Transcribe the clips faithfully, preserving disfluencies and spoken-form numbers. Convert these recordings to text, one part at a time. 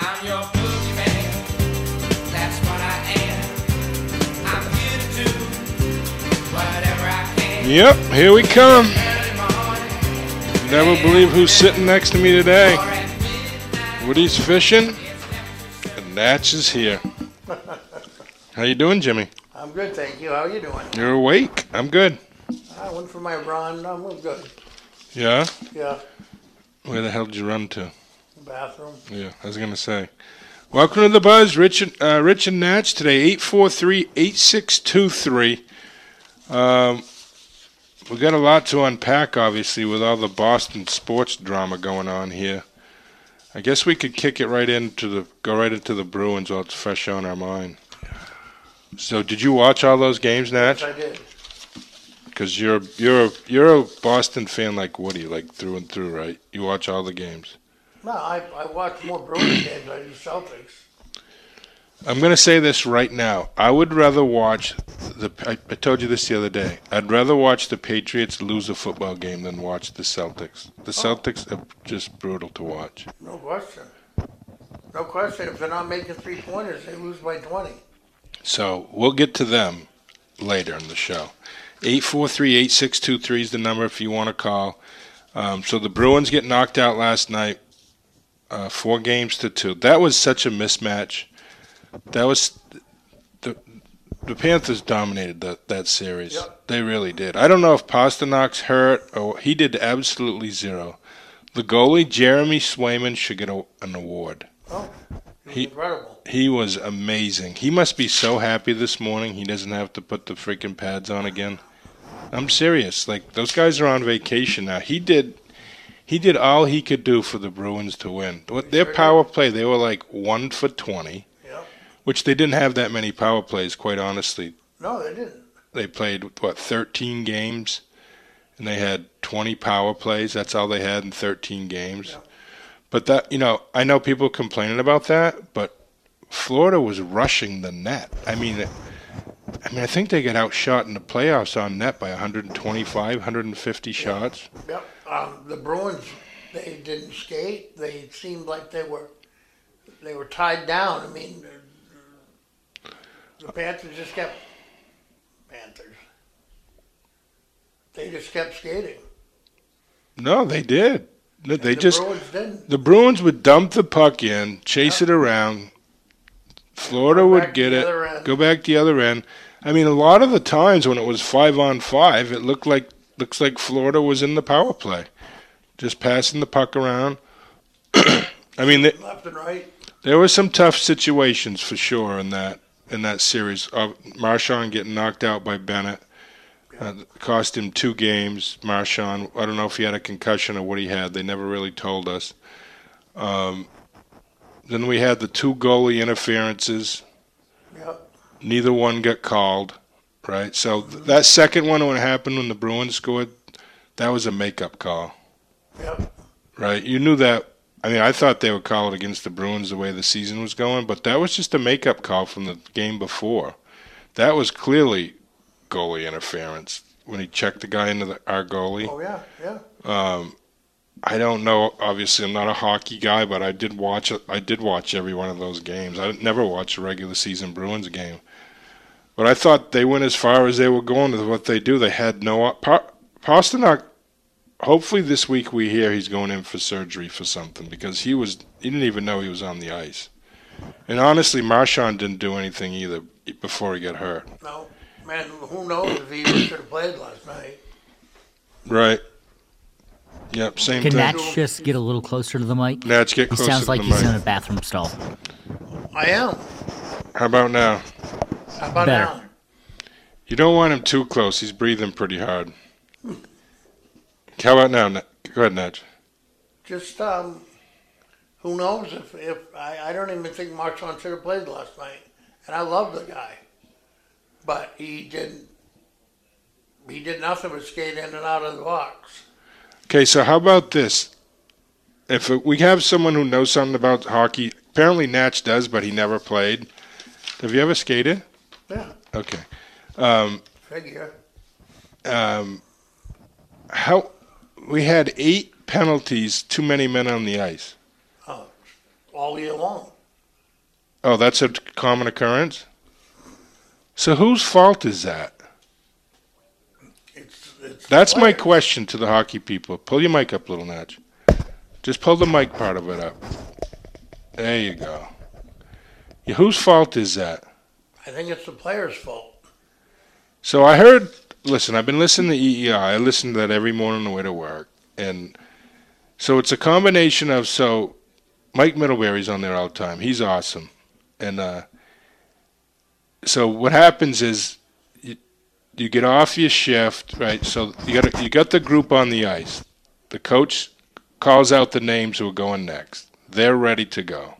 I'm your boogeyman. That's what I am. I'm here to do whatever I can. Yep, here we come. Never believe who's sitting next to me today. Woody's fishing, and Natch is here. How you doing, Jimmy? I'm good, thank you. How are you doing? You're awake. I'm good. I went for my run. I'm good. Yeah? Yeah. Where the hell did you run to? Bathroom. Yeah, I was going to say. Welcome to the Buzz, Rich and, uh, Rich and Natch today, eight four three, eight six two three. Um, we got a lot to unpack, obviously, with all the Boston sports drama going on here. I guess we could kick it right into the, go right into the Bruins while it's fresh on our mind. So, did you watch all those games, Natch? Yes, I did. Because you're you're a, you're a Boston fan like Woody, like through and through, right? You watch all the games. No, I, I watch more Bruins games than I do Celtics. I'm going to say this right now. I would rather watch the. I, I told you this the other day. I'd rather watch the Patriots lose a football game than watch the Celtics. The Celtics are just brutal to watch. No question. No question. If they're not making three pointers, they lose by twenty. So we'll get to them later in the show. eight four three, eight six two three is the number if you want to call. Um, so the Bruins get knocked out last night, uh, four games to two. That was such a mismatch. That was the the Panthers dominated that that series. Yep. They really did. I don't know if Pasternak's hurt or he did absolutely zero. The goalie Jeremy Swayman should get a, an award. Oh, He- incredible. He was amazing. He must be so happy this morning he doesn't have to put the freaking pads on again. I'm serious. Like, those guys are on vacation now. He did he did all he could do for the Bruins to win. What their sure power play, they were like one for twenty, Yep. which they didn't have that many power plays, quite honestly. No, they didn't. They played, what, thirteen games? And they had twenty power plays. That's all they had in thirteen games. Yeah. But that, you know, I know people complaining about that, but Florida was rushing the net. I mean, I mean, I think they got outshot in the playoffs on net by one twenty-five, one fifty shots. Yep. Um, the Bruins, they didn't skate. They seemed like they were they were tied down. I mean, the, the Panthers just kept Panthers. They just kept skating. No, they did. They the just Bruins didn't. the Bruins would dump the puck in, chase Yep. it around. Florida Go would back get to the it, other end. go back the other end. I mean, a lot of the times when it was five on five, it looked like looks like Florida was in the power play, just passing the puck around. I mean, they, Left and right. there were some tough situations for sure in that in that series. Uh, Marchand getting knocked out by Bennett uh, cost him two games. Marchand, I don't know if he had a concussion or what he had. They never really told us. Um, then we had the two goalie interferences. Yep. Neither one got called, right? So th- that second one when it happened when the Bruins scored, that was a makeup call, Yep. right? You knew that. I mean, I thought they would call it against the Bruins the way the season was going, but that was just a makeup call from the game before. That was clearly goalie interference when he checked the guy into the, our goalie. Oh yeah. Yeah. Um, I don't know. Obviously, I'm not a hockey guy, but I did watch. I did watch every one of those games. I never watched a regular season Bruins game, but I thought they went as far as they were going with what they do. They had no pa- Pasternak. Hopefully, this week we hear he's going in for surgery for something because he was. He didn't even know he was on the ice. And honestly, Marchand didn't do anything either before he got hurt. No. Man, who knows if he should have played last night? Right. Yep. Same Can thing. Natch just get a little closer to the mic? Natch, get He closer sounds to like the he's mic. in a bathroom stall. I am. How about now? How about Better. now? You don't want him too close. He's breathing pretty hard. How about now? Na- Go ahead, Natch. Just um, who knows if if I, I don't even think Marchand should have played last night, and I love the guy, but he didn't. He did nothing but skate in and out of the box. Okay, so how about this? If we have someone who knows something about hockey, apparently Natch does, but he never played. Have you ever skated? Yeah, Okay. Um, figure. um, how we had eight penalties, too many men on the ice. Oh, all year long. Oh, that's a common occurrence? So whose fault is that? It's, it's That's my players. question to the hockey people. Pull your mic up, little Natch. Just pull the mic part of it up. There you go. Yeah, whose fault is that? I think it's the players' fault. So I heard, listen, I've been listening to E E I. I listen to that every morning on the way to work. And so it's a combination of, so Mike Middlebury's on there all the time. He's awesome. And uh, so what happens is you, you get off your shift, right? So you got you got the group on the ice. The coach calls out the names who are going next. They're ready to go.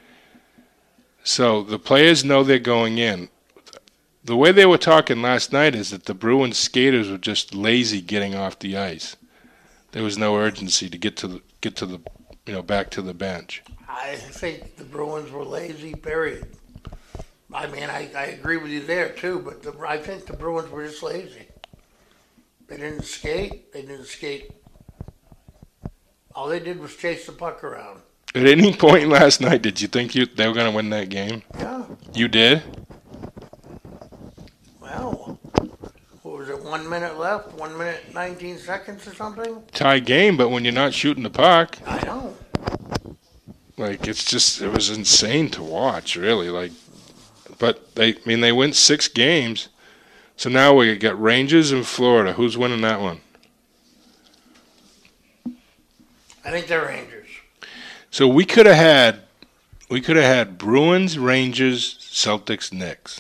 So the players know they're going in. The way they were talking last night is that the Bruins skaters were just lazy getting off the ice. There was no urgency to get to the, get to the you know back to the bench. I think the Bruins were lazy, period. I mean, I, I agree with you there, too, but the, I think the Bruins were just lazy. They didn't skate. They didn't skate. All they did was chase the puck around. At any point last night, did you think you they were going to win that game? Yeah. You did? Well, what was it, one minute left? One minute, nineteen seconds or something? Tie game, but when you're not shooting the puck, I know. like it's just it was insane to watch, really. Like, but they, I mean, they went six games, so now we got Rangers and Florida. Who's winning that one? I think they're Rangers. So we could have had, we could have had Bruins, Rangers, Celtics, Knicks.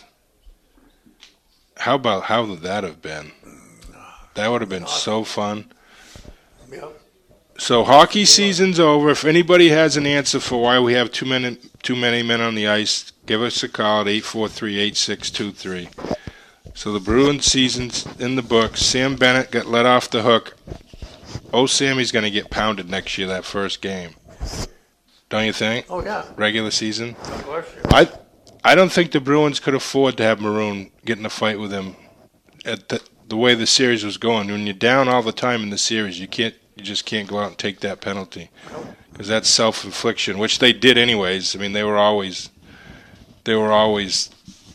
How about how would that have been? That would have been so fun. Yep. So hockey season's over. If anybody has an answer for why we have too many too many men on the ice, give us a call at eight four three, eight six two three. So the Bruins season's in the books. Sam Bennett got let off the hook. Oh, Sammy's going to get pounded next year, that first game. Don't you think? Oh, yeah. Regular season. Of course. I I don't think the Bruins could afford to have Maroon get in a fight with him at the, the way the series was going. When you're down all the time in the series, you can't you just can't go out and take that penalty because that's self-infliction, which they did anyways. I mean, they were always they were always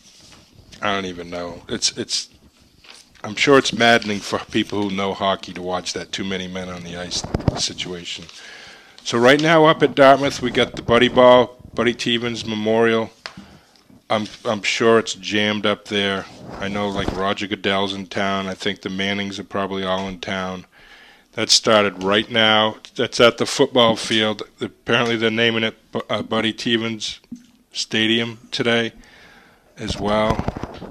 I don't even know. It's it's I'm sure it's maddening for people who know hockey to watch that too many men on the ice situation. So right now up at Dartmouth, we got the Buddy Ball, Buddy Tevens Memorial. I'm I'm sure it's jammed up there. I know like Roger Goodell's in town. I think the Mannings are probably all in town. That started right now. That's at the football field. Apparently they're naming it uh, Buddy Tevens Stadium today as well.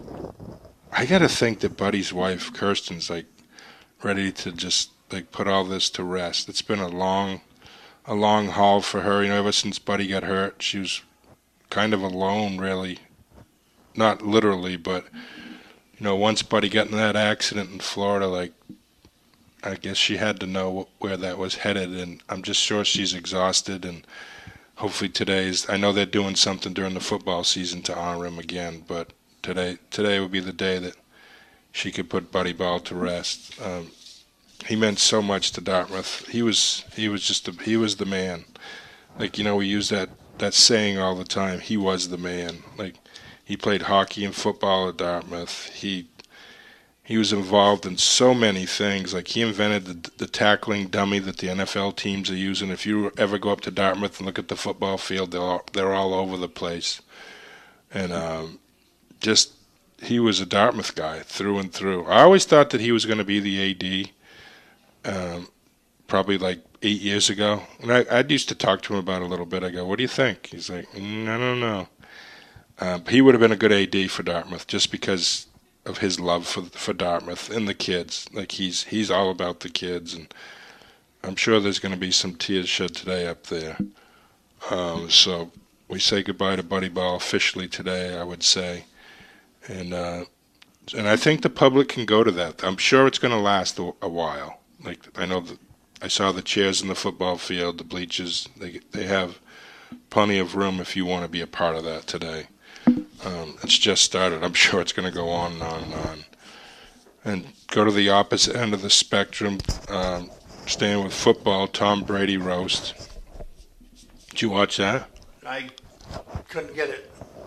I got to think that Buddy's wife, Kirsten's like ready to just like put all this to rest. It's been a long a long haul for her. You know, ever since Buddy got hurt, she was kind of alone, really. Not literally, but, you know, once Buddy got in that accident in Florida, like, I guess she had to know where that was headed, and I'm just sure she's exhausted, and hopefully today's, I know they're doing something during the football season to honor him again, but today today would be the day that she could put Buddy Ball to rest. Um, he meant so much to Dartmouth. He was he was just a, he was the man. Like, you know, we use that, that saying all the time. He was the man. Like, he played hockey and football at Dartmouth. He he was involved in so many things. Like, he invented the, the tackling dummy that the N F L teams are using. If you ever go up to Dartmouth and look at the football field, they're all, they're all over the place. And um, just he was a Dartmouth guy through and through. I always thought that he was going to be the A D. Um, probably like eight years ago. And I, I used to talk to him about it a little bit. I go, what do you think? He's like, mm, I don't know. Uh, he would have been a good A D for Dartmouth just because of his love for for Dartmouth and the kids. Like, he's he's all about the kids. And I'm sure there's going to be some tears shed today up there. Um, so we say goodbye to Buddy Ball officially today, I would say. And, uh, and I think the public can go to that. I'm sure it's going to last a, a while. Like, I know that I saw the chairs in the football field, the bleachers. They they have plenty of room if you want to be a part of that today. Um, it's just started. I'm sure it's going to go on and on and on. And go to the opposite end of the spectrum, um, staying with football, Tom Brady roast. Did you watch that? I couldn't get it.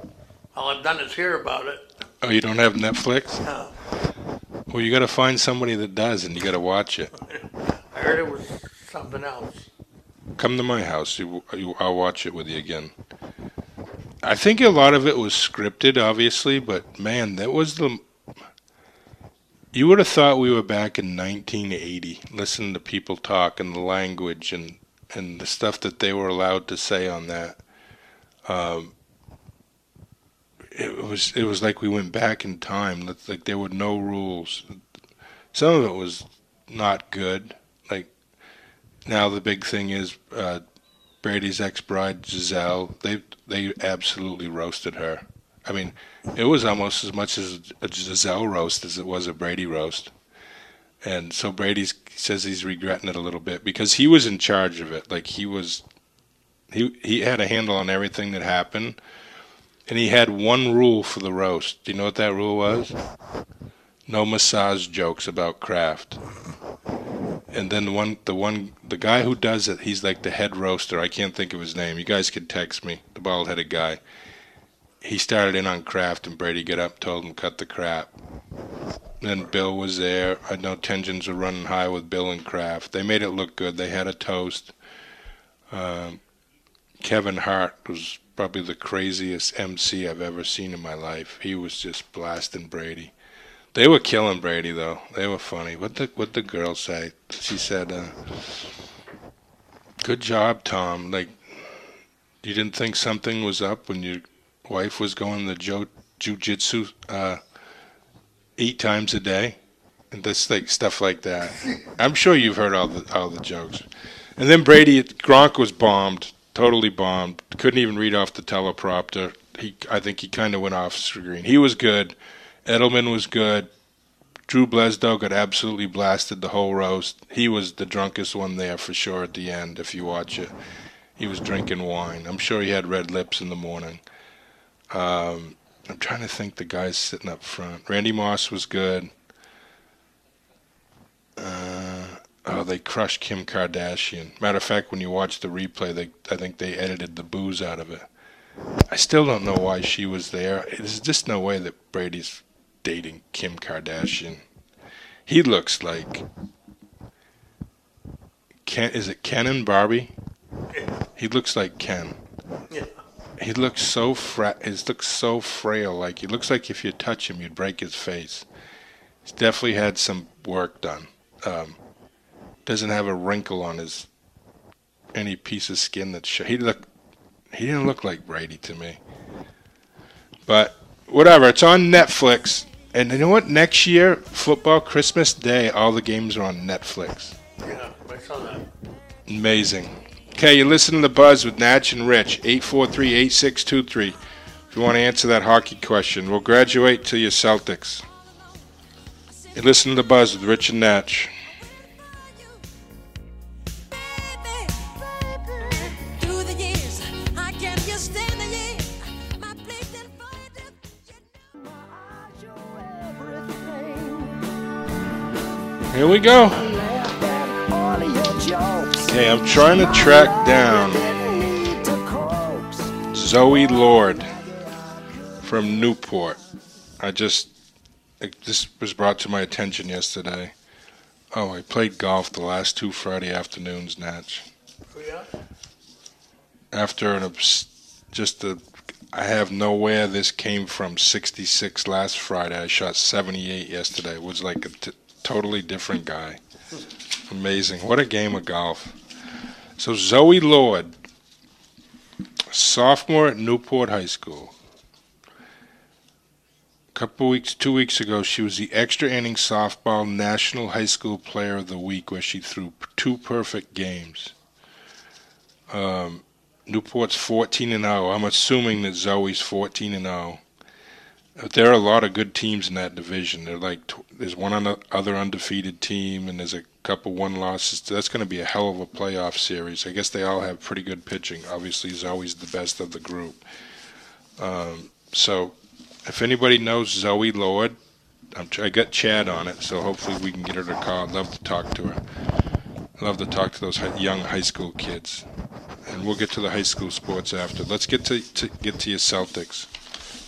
All I've done is hear about it. Oh, you don't have Netflix? No. Well, you got to find somebody that does, and you got to watch it. I heard it was something else. Come to my house. You, you, I'll watch it with you again. I think a lot of it was scripted, obviously, but man, that was the. You would have thought we were back in nineteen eighty, listening to people talk and the language and, and the stuff that they were allowed to say on that. Um, it was it was like we went back in time. Like there were no rules. Some of it was not good. Like now the big thing is uh, Brady's ex-bride Giselle. They they absolutely roasted her. I mean, it was almost as much as a Giselle roast as it was a Brady roast. And so Brady says he's regretting it a little bit because he was in charge of it. Like he was, he he had a handle on everything that happened, and he had one rule for the roast. Do you know what that rule was? No massage jokes about Kraft. And then the one, the one, the guy who does it, he's like the head roaster. I can't think of his name. You guys could text me. The bald-headed guy. He started in on Kraft, and Brady got up, told him cut the crap. Then Bill was there. I know tensions were running high with Bill and Kraft. They made it look good. They had a toast. Um, Kevin Hart was probably the craziest M C I've ever seen in my life. He was just blasting Brady. They were killing Brady, though. They were funny. What the what the girl say? She said, uh, "Good job, Tom. Like, you didn't think something was up when your wife was going to jo- jiu-jitsu uh, eight times a day?" And this like stuff like that. I'm sure you've heard all the all the jokes. And then Brady, Gronk was bombed, totally bombed. Couldn't even read off the teleprompter. He, I think he kind of went off screen. He was good. Edelman was good. Drew Bledsoe got absolutely blasted the whole roast. He was the drunkest one there for sure at the end, if you watch it. He was drinking wine. I'm sure he had red lips in the morning. Um, I'm trying to think the guys sitting up front. Randy Moss was good. Uh, oh, they crushed Kim Kardashian. Matter of fact, when you watch the replay, they I think they edited the booze out of it. I still don't know why she was there. There's just no way that Brady's dating Kim Kardashian. He looks like Ken. Is it Ken and Barbie? He looks like Ken. Yeah. He looks so fra- He looks so frail. Like he looks like if you touch him, you'd break his face. He's definitely had some work done. Um, doesn't have a wrinkle on his any piece of skin that's sh- he look. He didn't look like Brady to me. But whatever, it's on Netflix. And you know what? Next year, football, Christmas Day, all the games are on Netflix. Yeah, I saw that. Amazing. Okay, you listen to The Buzz with Natch and Rich, eight four three, eight six two three. If you want to answer that hockey question, we'll graduate to your Celtics. You listen to The Buzz with Rich and Natch. Here we go. Okay, I'm trying to track down Zoe Lord from Newport. I just, this was brought to my attention yesterday. Oh, I played golf the last two Friday afternoons, Natch. Oh, yeah? After an, just a, I have nowhere this came from, sixty-six last Friday. I shot seventy-eight yesterday. It was like a t- totally different guy. Amazing. What a game of golf. So Zoe Lord, sophomore at Newport High School. A couple weeks, two weeks ago, she was the extra inning softball National High School Player of the Week, where she threw two perfect games. Um, Newport's fourteen and oh. I'm assuming that Zoe's fourteen and oh. There are a lot of good teams in that division. They're like there's one other undefeated team, and there's a couple one losses. That's going to be a hell of a playoff series. I guess they all have pretty good pitching. Obviously, Zoe's the best of the group. Um, so, if anybody knows Zoe Lord, I'm, I got Chad on it, so hopefully we can get her to call. I'd love to talk to her. I'd love to talk to those young high school kids, and we'll get to the high school sports after. Let's get to, to get to your Celtics.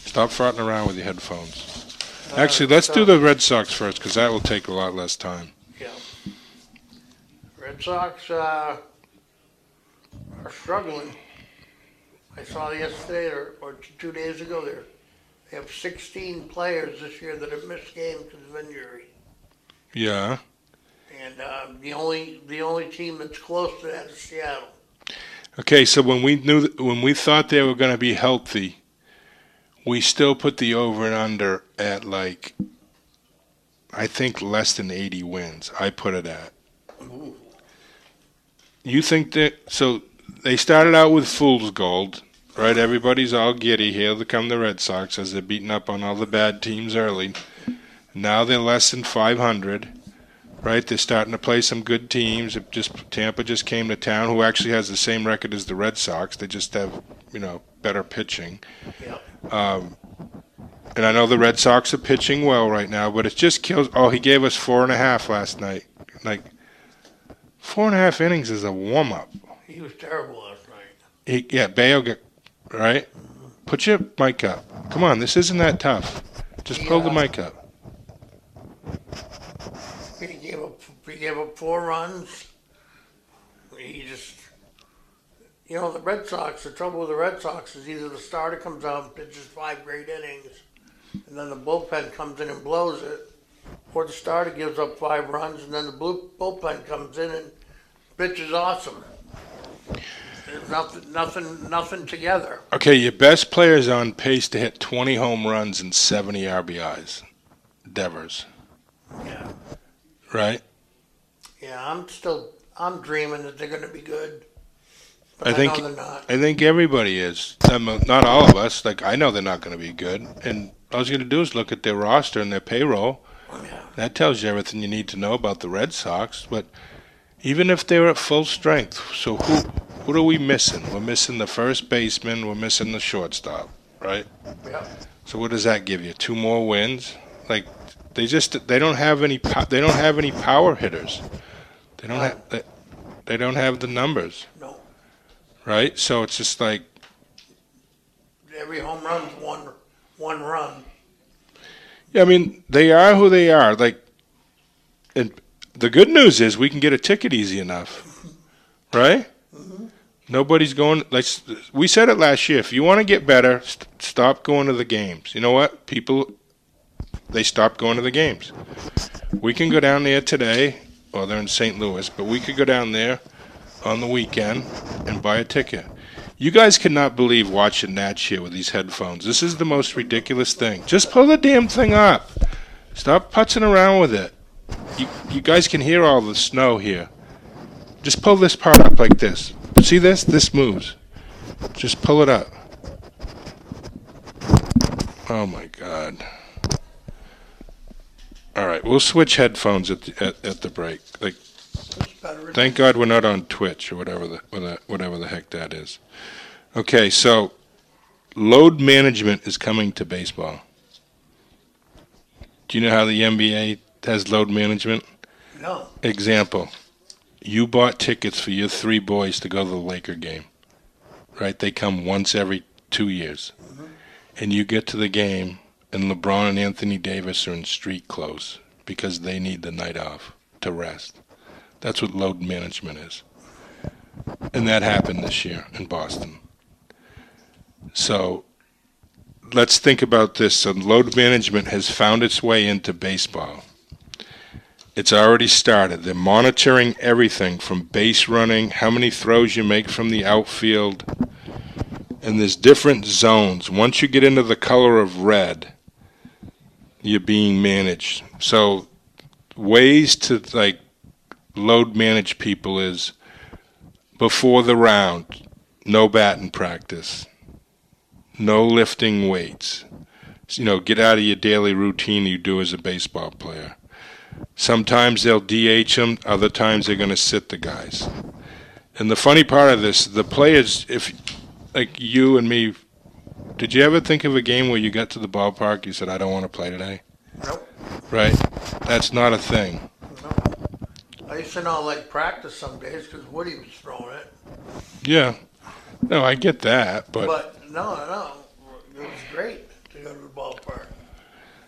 Stop farting around with your headphones. Uh, Actually, let's so- do the Red Sox first because that will take a lot less time. Yeah. Red Sox uh, are struggling. I saw yesterday or, or two days ago they're, they have sixteen players this year that have missed games because of injury. Yeah. And uh, the only the only team that's close to that is Seattle. Okay, so when we knew that, when we thought they were going to be healthy, we still put the over and under at like I think less than eighty wins. I put it at. Ooh. You think that so they started out with fool's gold, right? Everybody's all giddy. Here come the Red Sox as they're beating up on all the bad teams early. Now they're less than five hundred. Right, they're starting to play some good teams. It just Tampa just came to town, who actually has the same record as the Red Sox. They just have, you know, better pitching. Yeah. Um, and I know the Red Sox are pitching well right now, but it just kills. Oh, he gave us four and a half last night. Like four and a half innings is a warm up. He was terrible last night. He, yeah, Bayo got right. Put your mic up. Come on, this isn't that tough. Just pull the Yeah. mic up. He gave up. He gave up four runs. He just, you know, the Red Sox. The trouble with the Red Sox is either the starter comes out and pitches five great innings, and then the bullpen comes in and blows it, or the starter gives up five runs, and then the blue bullpen comes in and pitches awesome. There's nothing, nothing, nothing together. Okay, your best player is on pace to hit twenty home runs and seventy R B Is. Devers, Yeah, right? yeah. I'm still, I'm dreaming that they're going to be good, but I I, think- know they're not. I think everybody is. I mean, not all of us. Like, I know they're not going to be good. And all you're going to do is look at their roster and their payroll. Yeah. That tells you everything you need to know about the Red Sox. But even if they're at full strength, so who what are we missing? We're missing the first baseman. We're missing the shortstop, right? Yeah. So what does that give you? Two more wins? Like, they just they don't have any po- they don't have any power hitters. They don't have they, they don't have the numbers, No. right? So it's just like, Every home run's one, one run. I mean, they are who they are. Like, and the good news is we can get a ticket easy enough, right? Mm-hmm. Nobody's going. Like we said it last year. If you want to get better, st- stop going to the games. You know what? People, they stopped going to the games. We can go down there today. Well, they're in Saint Louis, but we could go down there on the weekend and buy a ticket. You guys cannot believe watching Natch here with these headphones. This is the most ridiculous thing. Just pull the damn thing up. Stop putzing around with it. You, you guys can hear all the snow here. Just pull this part up like this. See this? This moves. Just pull it up. Oh my God. All right, we'll switch headphones at the, at, at the break. Like, It's better. thank God we're not on Twitch or whatever the whatever whatever the heck that is. Okay, so load management is coming to baseball. Do you know how the N B A has load management? No. Example, you bought tickets for your three boys to go to the Laker game, right? They come once every two years. And you get to the game, and LeBron and Anthony Davis are in street clothes because they need the night off to rest. That's what load management is. And that happened this year in Boston. So let's think about this. So load management has found its way into baseball. It's already started. They're monitoring everything from base running, how many throws you make from the outfield, and there's different zones. Once you get into the color of red, you're being managed. So ways to like load manage people is before the round, no batting practice, no lifting weights. You know, get out of your daily routine you do as a baseball player. Sometimes they'll D H them, other times they're going to sit the guys. And the funny part of this, the players, if like you and me, did you ever think of a game where you got to the ballpark, you said, I don't want to play today? Nope. Right? That's not a thing. No. I used to not like practice some days because Woody was throwing it. Yeah. No, I get that, but, But no, no, it was great.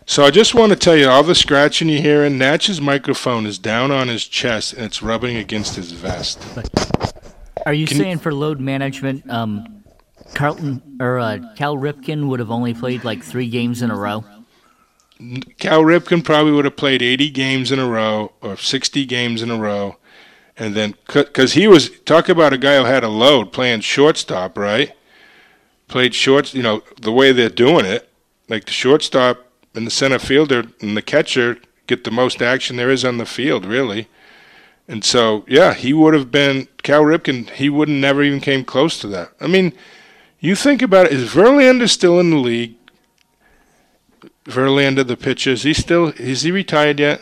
So I just want to tell you, all the scratching you hear in Natch's microphone is down on his chest and it's rubbing against his vest. Are you Can- saying for load management, um, Carlton or uh, Cal Ripken would have only played like three games in a row? Cal Ripken probably would have played eighty games in a row or sixty games in a row. And then, because he was, talk about a guy who had a load playing shortstop, right? Played short, you know, the way they're doing it. Like the shortstop and the center fielder and the catcher get the most action there is on the field, really. And so, yeah, he would have been, Cal Ripken, he wouldn't never even came close to that. I mean, you think about it, is Verlander still in the league? Verlander, the pitcher, is he still, is he retired yet?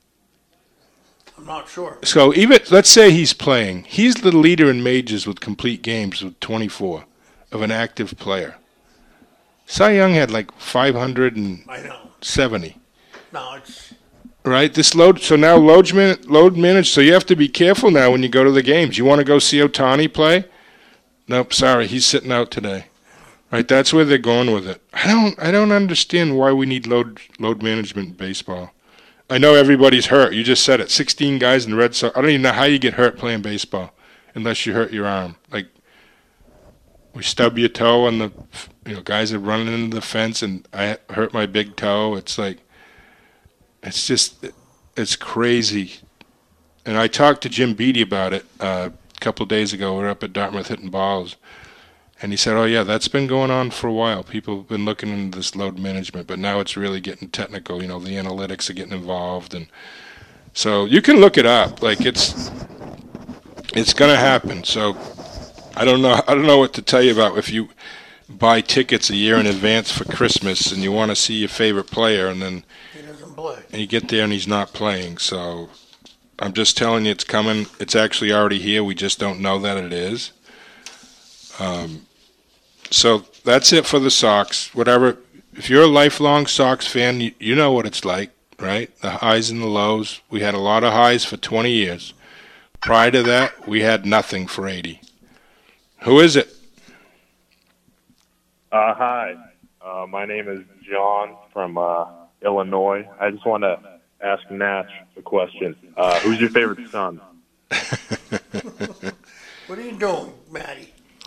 I'm not sure. So even, let's say he's playing. He's the leader in majors with complete games with twenty-four of an active player. Cy Young had like five hundred seventy. I know. No, it's Right? This load, so now load, man, load managed, so you have to be careful now when you go to the games. You want to go see Ohtani play? Nope, sorry, he's sitting out today. Right? That's where they're going with it. I don't I don't understand why we need load load management in baseball. I know everybody's hurt. You just said it. sixteen guys in the Red Sox. I don't even know how you get hurt playing baseball unless you hurt your arm. Like, we stub your toe on the, you know, guys are running into the fence and I hurt my big toe. It's like, it's just, it's crazy. And I talked to Jim Beattie about it uh, a couple of days ago. We were up at Dartmouth hitting balls. And he said, oh, yeah, that's been going on for a while. People have been looking into this load management, but now it's really getting technical. You know, the analytics are getting involved. And so you can look it up. Like, it's it's going to happen. So I don't know I don't know what to tell you about if you buy tickets a year in advance for Christmas and you want to see your favorite player and then he doesn't play. and you get there and he's not playing. So I'm just telling you it's coming. It's actually already here. We just don't know that it is. Um. So that's it for the Sox. Whatever, if you're a lifelong Sox fan, you, you know what it's like, right? The highs and the lows. We had a lot of highs for twenty years. Prior to that, we had nothing for eighty. Who is it? Uh, hi, uh, my name is John from uh, Illinois. I just want to ask Natch a question. Uh, who's your favorite son? What are you doing, Matty?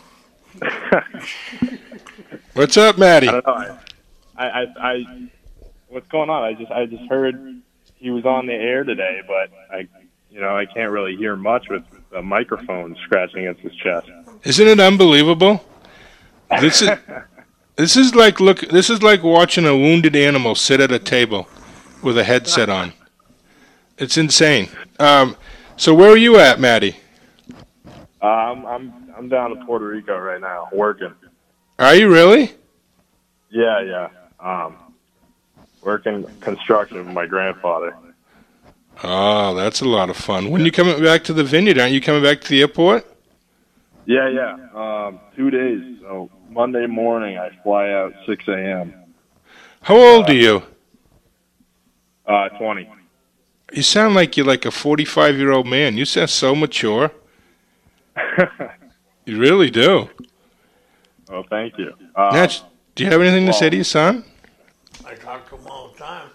What's up, Matty? I don't know. I, I, I, what's going on? I just, I just heard he was on the air today, but I, you know, I can't really hear much with the microphone scratching against his chest. Isn't it unbelievable? This is this is like look. This is like watching a wounded animal sit at a table with a headset on. It's insane. Um, so where are you at, Matty? Uh, I'm, I'm, I'm down in Puerto Rico right now, working. Are you really? Yeah, yeah. Um, working construction with my grandfather. Oh, that's a lot of fun. When you coming back to the vineyard? Aren't you coming back to the airport? Yeah, yeah. Um, two days. So Monday morning, I fly out six a.m. How old are you? Uh, twenty. You sound like you're like a forty-five-year-old man. You sound so mature. You really do. Oh, thank you. Uh, Natch, do you have anything to say well- to your son? I talk to him all the time.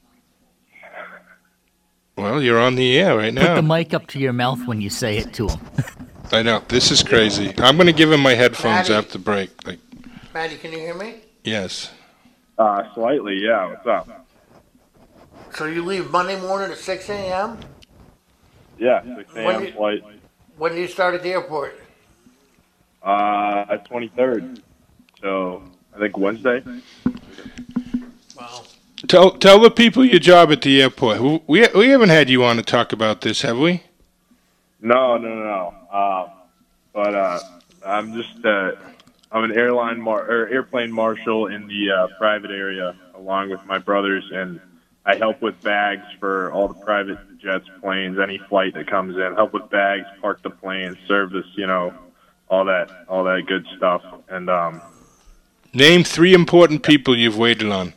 Well, you're on the air right Put the now. mic up to your mouth when you say it to him. I know. This is crazy. I'm going to give him my headphones Matty. after break. Like, Matty, can you hear me? yes. uh, slightly, yeah. What's up? So you leave Monday morning at six a.m.? Yeah, six When a.m. you- flight. When do you start at the airport? Uh, at twenty-third. So, I think Wednesday. Well, Tell tell the people your job at the airport. We we we haven't had you on to talk about this, have we? No, no, no, no. Uh, but uh, I'm just uh, I'm an airline mar- or airplane marshal in the uh, private area, along with my brothers, and I help with bags for all the private jets, planes, any flight that comes in. Help with bags, park the plane, service, you know, all that, all that good stuff. And um, Name three important people you've waited on.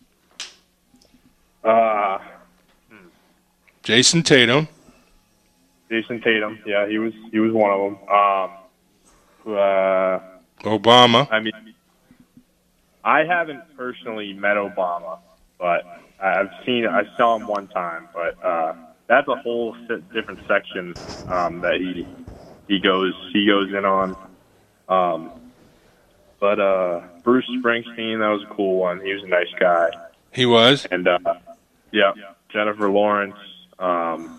uh, Jason Tatum. Jason Tatum, yeah, he was he was one of them. Um, uh, Obama. I mean, I haven't personally met Obama, but I've seen I saw him one time, but uh, that's a whole se- different section um, that he he goes he goes in on. Um, but uh, Bruce Springsteen, that was a cool one. He was a nice guy. He was. And uh, yeah, Jennifer Lawrence. Um,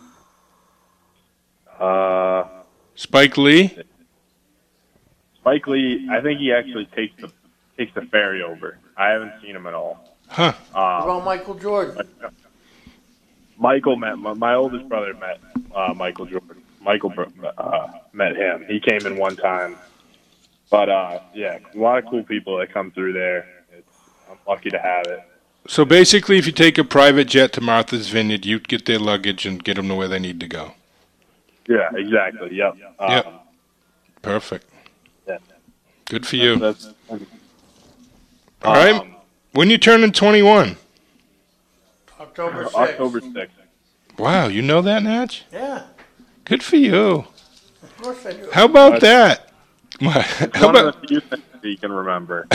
uh, Spike Lee. Spike Lee, I think he actually takes the takes the ferry over. I haven't seen him at all. Huh. What about Michael Jordan? Michael met my, my oldest brother met uh, Michael Jordan. Michael uh, met him. He came in one time. But uh, yeah, a lot of cool people that come through there. It's, I'm lucky to have it. So basically, if you take a private jet to Martha's Vineyard, you get their luggage and get them to where they need to go. Yeah, exactly. Yep. Um, Yep. Perfect. Yeah. Good for you. That's, that's, All right. um, When you turning twenty-one? October sixth. October sixth. Wow, you know that, Natch? Yeah, Good for you. of course I do. How about that? It's How one about? of the few things that you can remember.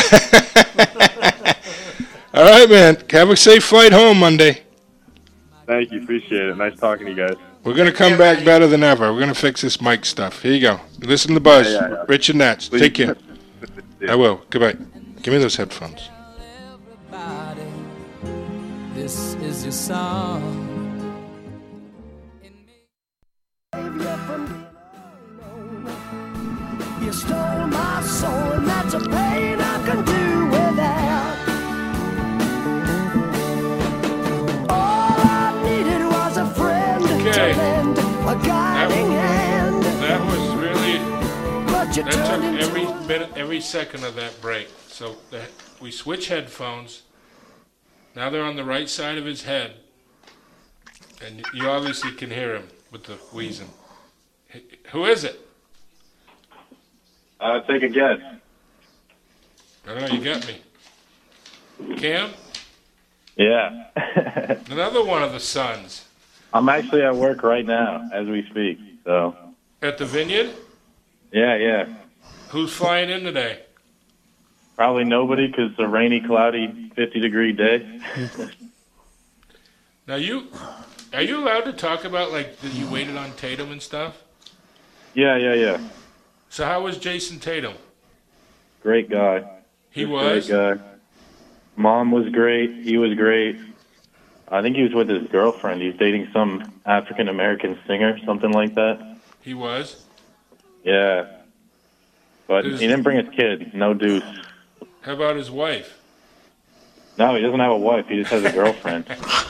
All right, man. Have a safe flight home Monday. Thank you. Appreciate it. Nice talking to you guys. We're gonna come back better than ever. We're gonna fix this mic stuff. Here you go. Listen to the buzz. Yeah, yeah, yeah. Rich and Natch. Please. Take care. I will. Goodbye. Give me those headphones. Everybody, this is your song. You stole my soul, and that's a pain I can do without. All I needed was a friend Okay. to lend a guiding hand. That was really. But you That took turned into every minute, every second of that break. So the, we switch headphones. Now they're on the right side of his head, and you obviously can hear him with the wheezing. H- Who is it? Uh, take a guess. I don't know. You got me. Cam, Yeah. another one of the sons I'm actually at work right now as we speak. So, at the vineyard. yeah, yeah. Who's flying in today? Probably nobody because it's a rainy, cloudy, fifty degree day. Now you, are you allowed to talk about like that you waited on Tatum and stuff? Yeah, yeah, yeah. So how was Jason Tatum? Great guy. He Just was. Great guy. Mom was great. He was great. I think he was with his girlfriend. He's dating some African American singer, something like that. He was. Yeah. But Does- he didn't bring his kid. No deuce. How about his wife? No, he doesn't have a wife. He just has a girlfriend.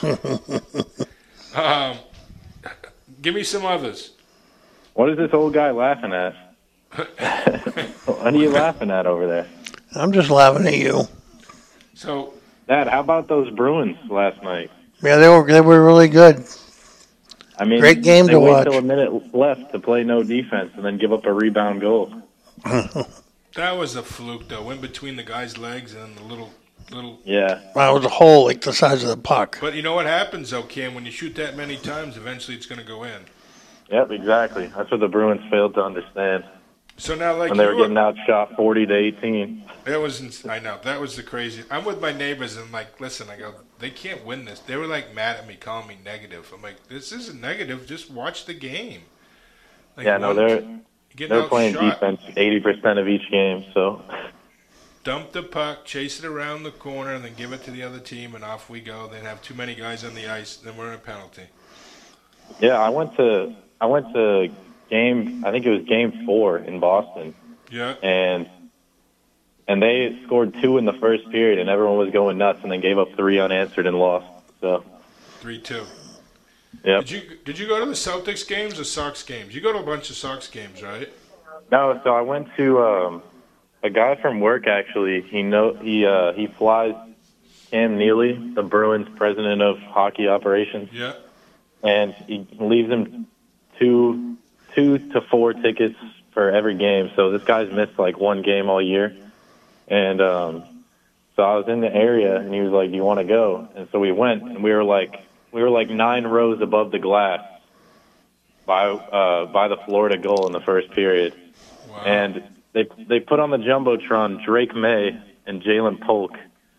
Um, give me some others. What is this old guy laughing at? What are you laughing at over there? I'm just laughing at you. So Dad, how about those Bruins last night? Yeah, they were they were really good. I mean, Great game they to wait watch. till a minute left to play no defense and then give up a rebound goal. that was a fluke, though. Went between the guy's legs and the little, little. Yeah. Wow, it was a hole like the size of the puck. But you know what happens, though, Cam? When you shoot that many times, eventually it's going to go in. Yep, exactly. That's what the Bruins failed to understand So now, like when they were you getting outshot forty to eighteen. that was, ins- I know that was the crazy. I'm with my neighbors and I'm like, listen, I go, they can't win this. They were like mad at me, calling me negative. I'm like, this isn't negative. Just watch the game. Like, Yeah, no, one- they're getting they're playing outshot. defense eighty percent of each game. So Dump the puck, chase it around the corner, and then give it to the other team, and off we go. Then have too many guys on the ice, then we're in a penalty. yeah, I went to I went to game. I think it was game four in Boston, Yeah. and and they scored two in the first period, and everyone was going nuts, and then gave up three unanswered and lost. So Three two. yep. Did you did you go to the Celtics games or Sox games? You go to a bunch of Sox games, right? No, so I went to um, a guy from work. Actually, he know he uh, he flies Cam Neely, the Bruins president of hockey operations, Yeah. and he leaves him two two to four tickets for every game. So this guy's missed like one game all year, and um, so I was in the area, and he was like, "Do you want to go?" And so we went, and we were like we were like nine rows above the glass by uh, by the Florida goal in the first period. Wow. And they they put on the jumbotron Drake May and Jalen Polk,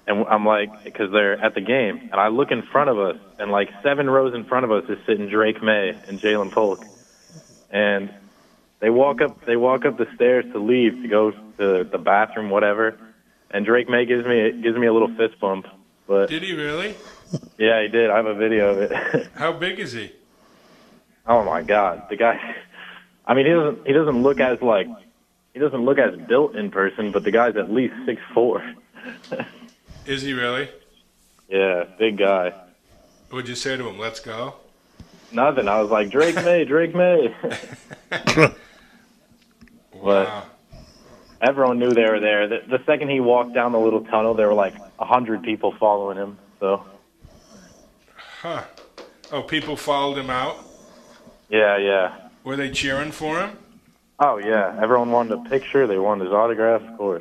And I'm like, because they're at the game, and I look in front of us, and like seven rows in front of us is sitting Drake May and Jalen Polk, and they walk up, they walk up the stairs to leave to go to the bathroom, whatever, and Drake May gives me gives me a little fist bump. But Did he really? yeah, he did. I have a video of it. How big is he? Oh my God, the guy. I mean, he doesn't he doesn't look as like he doesn't look as built in person, but the guy's at least six four. Is he really? Yeah, big guy. What'd you say to him? Let's go. Nothing. I was like, Drake May, Drake May. Wow. Everyone knew they were there. The, the second he walked down the little tunnel, there were like a hundred people following him. So. Huh. Oh, people followed him out? Yeah, yeah. Were they cheering for him? Oh yeah. Everyone wanted a picture. They wanted his autograph, of course.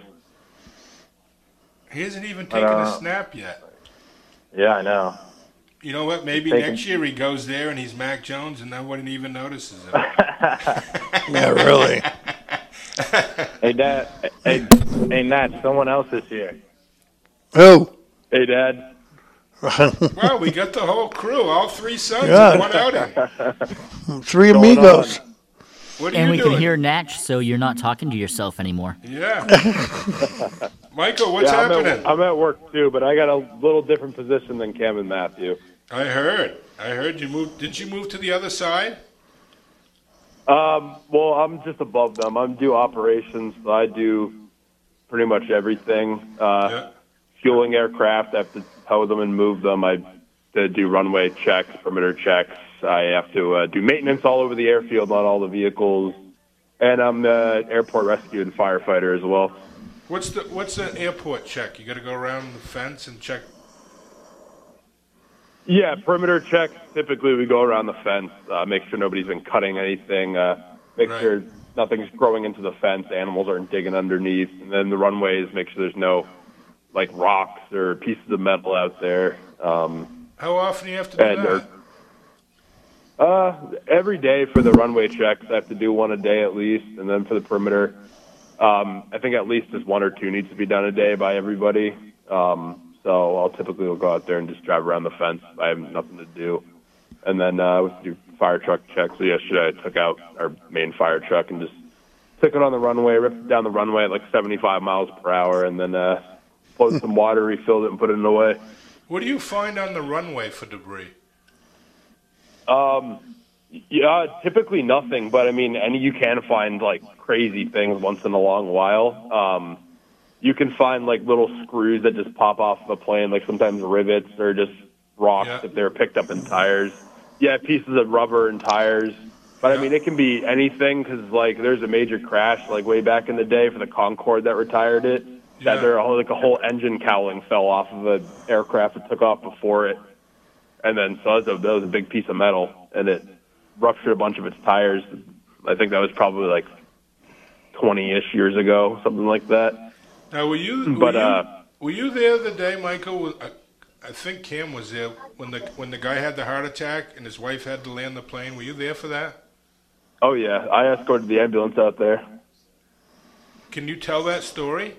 He hasn't even taken uh, a snap yet. Yeah, I know. You know what? Maybe Taken. next year he goes there and he's Mac Jones and nobody even notices him. Yeah, really. Hey, Dad. Hey, hey, Nat. Someone else is here. Who? Hey, Dad. Wow, we got the whole crew, all three sons Yeah. in one outing. Three Going amigos. What are And you we doing? can hear Natch, so you're not talking to yourself anymore. Yeah. Michael, what's yeah, I'm happening? at, I'm at work too, but I got a little different position than Cam and Matthew. I heard. I heard you moved. Did you move to the other side? Um, well, I'm just above them. I'm do operations, so I do pretty much everything. Uh, Yeah. Fueling aircraft, I have to tow them and move them. I uh, do runway checks, perimeter checks. I have to uh, do maintenance all over the airfield on all the vehicles. And I'm uh, airport rescue and firefighter as well. What's the What's the airport check? You got to go around the fence and check. Yeah, perimeter checks. Typically, we go around the fence, uh, make sure nobody's been cutting anything, uh, make Right. sure nothing's growing into the fence, animals aren't digging underneath, and then the runways, make sure there's no like rocks or pieces of metal out there. Um, How often do you have to do and that? uh, every day for the runway checks, I have to do one a day at least, and then for the perimeter, um, I think at least just one or two needs to be done a day by everybody. Um, So I'll typically will go out there and just drive around the fence. I have nothing to do. And then uh, we do fire truck checks. So yesterday I took out our main fire truck and just took it on the runway, ripped it down the runway at like seventy-five miles per hour, and then uh, flowed some water, refilled it, and put it away. What do you find on the runway for debris? Um, yeah, typically nothing, but I mean, and you can find like crazy things once in a long while. Um, You can find like little screws that just pop off the plane, like sometimes rivets or just rocks Yeah. if they're picked up in tires. Yeah, pieces of rubber and tires. But Yeah. I mean, it can be anything because like there's a major crash like way back in the day for the Concorde that retired it. Yeah. That there like a whole engine cowling fell off of an aircraft that took off before it, and then so that was a, that was a big piece of metal and it ruptured a bunch of its tires. I think that was probably like twenty-ish years ago, something like that. Now, were you? Were But, you, uh, were you there the day, Michael? I, I think Cam was there when the when the guy had the heart attack and his wife had to land the plane. Were you there for that? Oh yeah, I escorted the ambulance out there. Can you tell that story?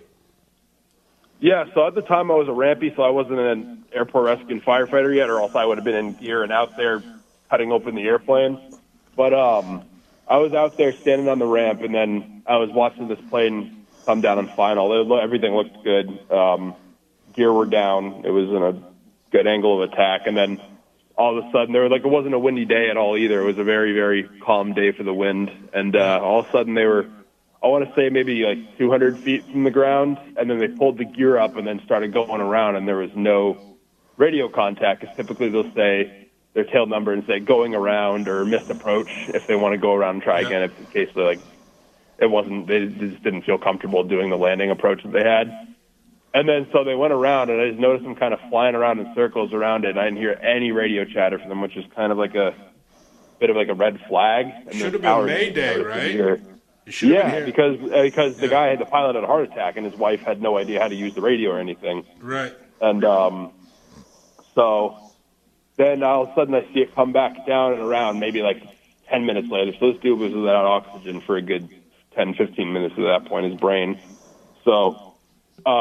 Yeah, so at the time I was a rampy, so I wasn't an airport rescue and firefighter yet, or else I would have been in gear and out there cutting open the airplane. But um, I was out there standing on the ramp, and then I was watching this plane come down in final. It, everything looked good. Um, gear were down. It was in a good angle of attack, and then all of a sudden, there was like it wasn't a windy day at all either. It was a very, very calm day for the wind, and uh, all of a sudden they were, I want to say maybe like two hundred feet from the ground, and then they pulled the gear up and then started going around, and there was no radio contact. Because typically they'll say their tail number and say going around or missed approach if they want to go around and try Yeah. again if in case they like. It wasn't, they just didn't feel comfortable doing the landing approach that they had. And then so they went around, and I just noticed them kind of flying around in circles around it, and I didn't hear any radio chatter from them, which is kind of like a bit of like a red flag. And Should there's have been hours Mayday, notice in right? here. You should have Yeah, been here. because uh, because the Yeah. guy, the pilot had a heart attack, and his wife had no idea how to use the radio or anything. Right. And um, so then all of a sudden I see it come back down and around maybe like ten minutes later. So this dude was without oxygen for a good ten, fifteen minutes at that point, his brain. So uh,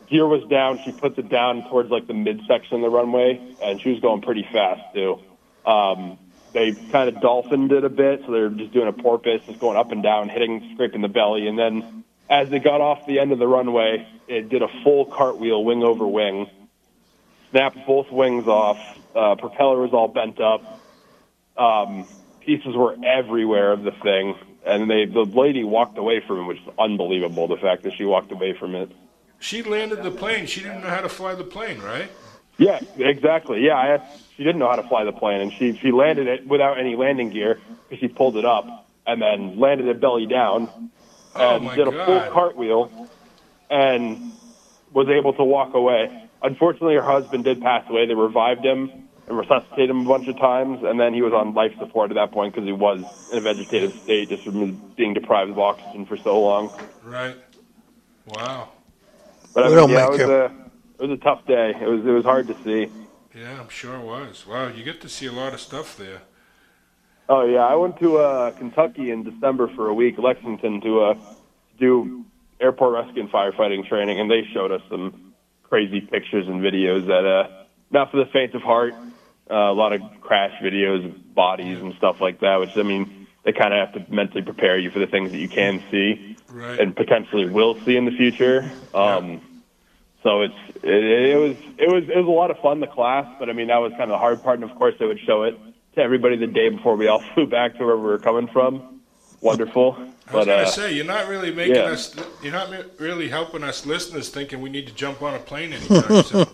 gear was down. She puts it down towards like the midsection of the runway, and she was going pretty fast too. Um, they kind of dolphined it a bit, so they're just doing a porpoise, just going up and down, hitting, scraping the belly, and then as they got off the end of the runway, it did a full cartwheel, wing over wing, snapped both wings off. Uh, propeller was all bent up. Um, pieces were everywhere of the thing, and they the lady walked away from it, which is unbelievable. The fact that she walked away from it. She landed the plane. She didn't know how to fly the plane, right? Yeah, exactly. Yeah, I had, she didn't know how to fly the plane, and she she landed it without any landing gear because she pulled it up and then landed it belly down and oh did a God. full cartwheel and was able to walk away. Unfortunately, her husband did pass away. They revived him and resuscitated him a bunch of times, and then he was on life support at that point because he was in a vegetative state just from being deprived of oxygen for so long. Right. Wow. But I We mean, don't yeah, it make was, you- a, it was a tough day. It was it was hard to see. Yeah, I'm sure it was. Wow, you get to see a lot of stuff there. Oh yeah, I went to uh, Kentucky in December for a week, Lexington, to uh, do airport rescue and firefighting training, and they showed us some crazy pictures and videos that uh, not for the faint of heart. Uh, a lot of crash videos, of bodies and stuff like that. Which I mean, they kind of have to mentally prepare you for the things that you can see Right. and potentially will see in the future. Um, So it's it, it was it was it was a lot of fun, the class, but I mean that was kind of the hard part, and of course they would show it to everybody the day before we all flew back to where we were coming from. Wonderful. I was But gonna uh, say you're not really making yeah. us. You're not me- really helping us listeners thinking we need to jump on a plane anytime soon.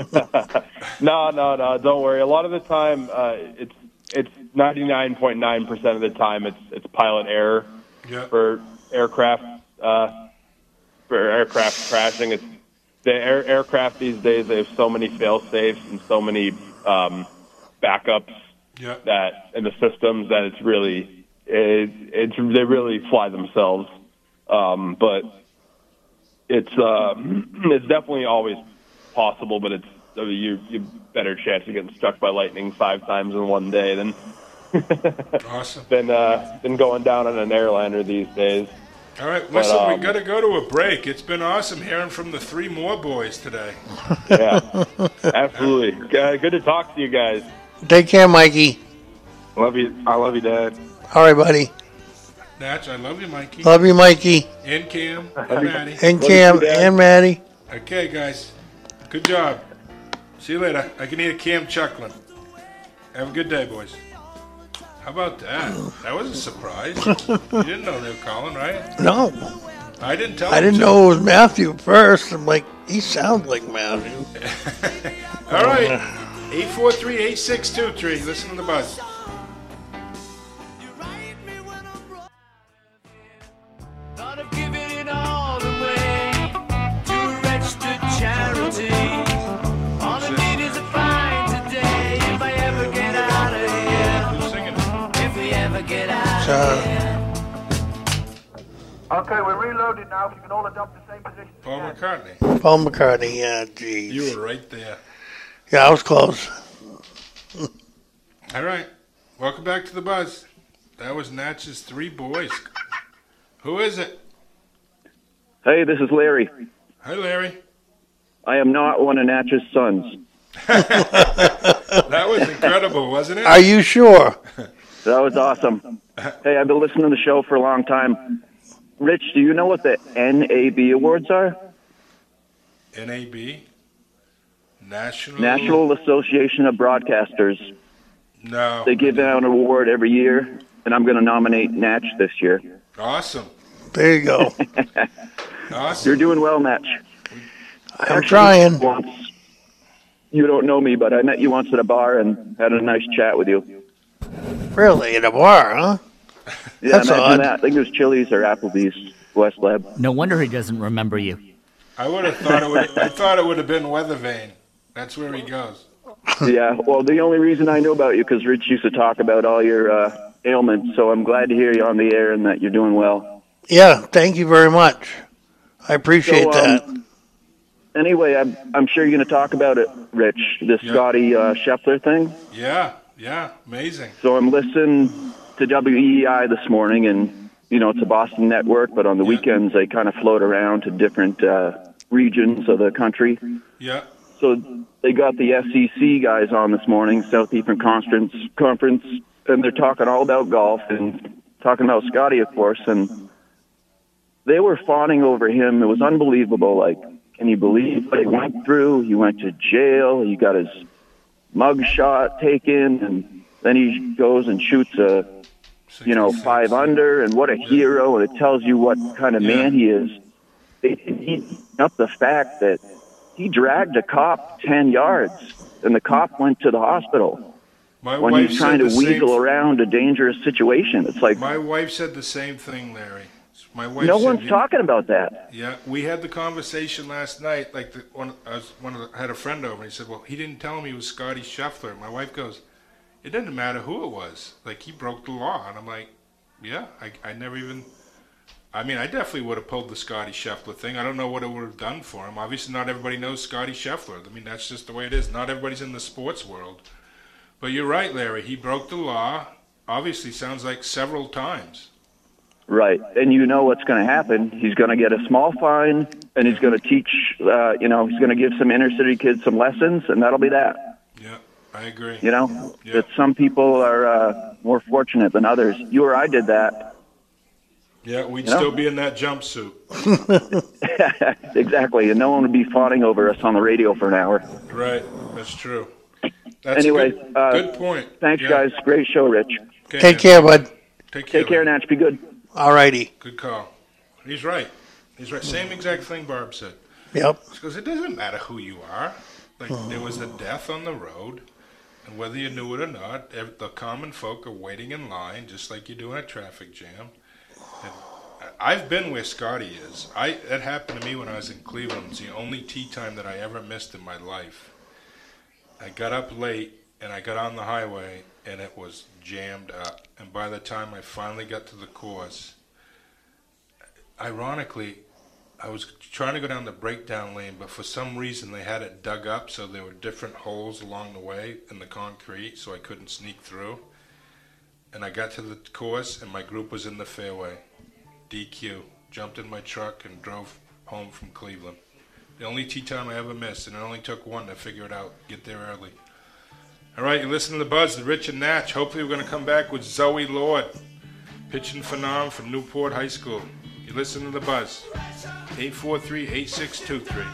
no, no, no, don't worry. A lot of the time, uh, it's it's ninety-nine point nine percent of the time it's it's pilot error Yeah. for aircraft uh, for aircraft crashing. It's the air, aircraft these days. They have so many fail safes and so many um, backups Yeah. that in the systems that it's really it, it's they really fly themselves. Um, but it's uh, it's definitely always possible, but it's I mean, you you better chance of getting struck by lightning five times in one day than Awesome. than uh, than going down on an airliner these days. All right, listen, um, we got to go to a break. It's been awesome hearing from the three more boys today. Yeah, absolutely. Uh, good to talk to you guys. Take care, Mikey. Love you. I love you, Dad. All right, buddy. Natch, I love you, Mikey. Love you, Mikey. And Cam. And Maddie. And Love Cam you, Dad. and Maddie. Okay, guys. Good job. See you later. I can hear Cam chuckling. Have a good day, boys. How about that? That was a surprise. You didn't know they were calling, right? No, I didn't tell I them didn't to. know it was Matthew at first. I'm like, he sounds like Matthew. All right. eight four three, eight six two three. Listen to the buzz. Thought of giving it all away to a registered charity. All I need is a fine today if I ever get out of here. Who's singing it? If we ever get out So, of here. Okay, we're reloaded now. If you can all adopt the same position. Paul McCartney. Paul McCartney, yeah, geez. You were right there. Yeah, I was close. All right. Welcome back to the buzz. That was Natch's three boys. Who is it? Hey, this is Larry. Hi, Larry. I am not one of Natch's sons. That was incredible, wasn't it? Are you sure? That was awesome. Hey, I've been listening to the show for a long time. Rich, do you know what the N A B awards are? N A B? National? National Association of Broadcasters. No. They give out an award every year, and I'm going to nominate Natch this year. Awesome. There you go. Awesome. You're doing well, Natch. I'm Actually, trying. Once, you don't know me, but I met you once at a bar and had a nice chat with you. Really, at a bar, huh? Yeah, That's imagine odd. that. I think it was Chili's or Applebee's, West Lab. No wonder he doesn't remember you. I would have thought it would. I thought it would have been Weathervane. That's where he goes. Yeah, well, the only reason I know about you because Rich used to talk about all your uh, ailments, so I'm glad to hear you on the air and that you're doing well. Yeah, thank you very much. I appreciate So, that. um, Anyway, I'm, I'm sure you're going to talk about it, Rich, this Yeah. Scotty uh, Scheffler thing. Yeah. Yeah. Amazing. So I'm listening to W E I this morning, and, you know, it's a Boston network, but on the Yeah. weekends they kind of float around to different uh, regions of the country. Yeah. So they got the S E C guys on this morning, Southeastern Conference, Conference, and they're talking all about golf and talking about Scotty, of course, and they were fawning over him. It was unbelievable. Like, can you believe what he went through? He went to jail. He got his mug shot taken, and then he goes and shoots a, you know, five under, and what a hero, and it tells you what kind of man he is. They he up the fact that he dragged a cop ten yards, and the cop went to the hospital My when wife he's trying to said the weasel same- around a dangerous situation. It's like, My wife said the same thing, Larry. My wife no said, one's you- talking about that. Yeah, we had the conversation last night. Like, the, one, I was, one of the, I had a friend over, and he said, "Well, he didn't tell me he was Scotty Scheffler." My wife goes, "It doesn't matter who it was. Like, he broke the law." And I'm like, "Yeah, I, I never even. I mean, I definitely would have pulled the Scotty Scheffler thing. I don't know what it would have done for him. Obviously, not everybody knows Scotty Scheffler. I mean, that's just the way it is. Not everybody's in the sports world. But you're right, Larry. He broke the law. Obviously, sounds like several times." Right, and you know what's going to happen. He's going to get a small fine, and he's going to teach, uh, you know, he's going to give some inner city kids some lessons, and that'll be that. Yeah, I agree. You know, that some people are uh, more fortunate than others. You or I did that. Yeah, we'd You know? still be in that jumpsuit. Exactly, and no one would be fawning over us on the radio for an hour. Right, that's true. That's anyway, a good, uh, good point. Thanks, Yeah. guys. Great show, Rich. Okay, Take man. care, bud. Take care. Take care, Natch. Be good. All righty. Good call. He's right. He's right. Same exact thing Barb said. Yep. Because it doesn't matter who you are. Like, there was a death on the road, and whether you knew it or not, ev- the common folk are waiting in line, just like you do in a traffic jam. And I- I've been where Scotty is. I That happened to me when I was in Cleveland. It's the only tee time that I ever missed in my life. I got up late, and I got on the highway, and it was jammed up. And by the time I finally got to the course, ironically, I was trying to go down the breakdown lane, but for some reason they had it dug up, so there were different holes along the way in the concrete, so I couldn't sneak through. And I got to the course, and my group was in the fairway. D Q. Jumped in my truck and drove home from Cleveland. The only tee time I ever missed, and it only took one to figure it out, get there early. All right, you listen to the Buzz, the Rich and Natch. Hopefully we're going to come back with Zoe Lord, pitching phenom from Newport High School. You listen to the Buzz, eight four three, eight six two three.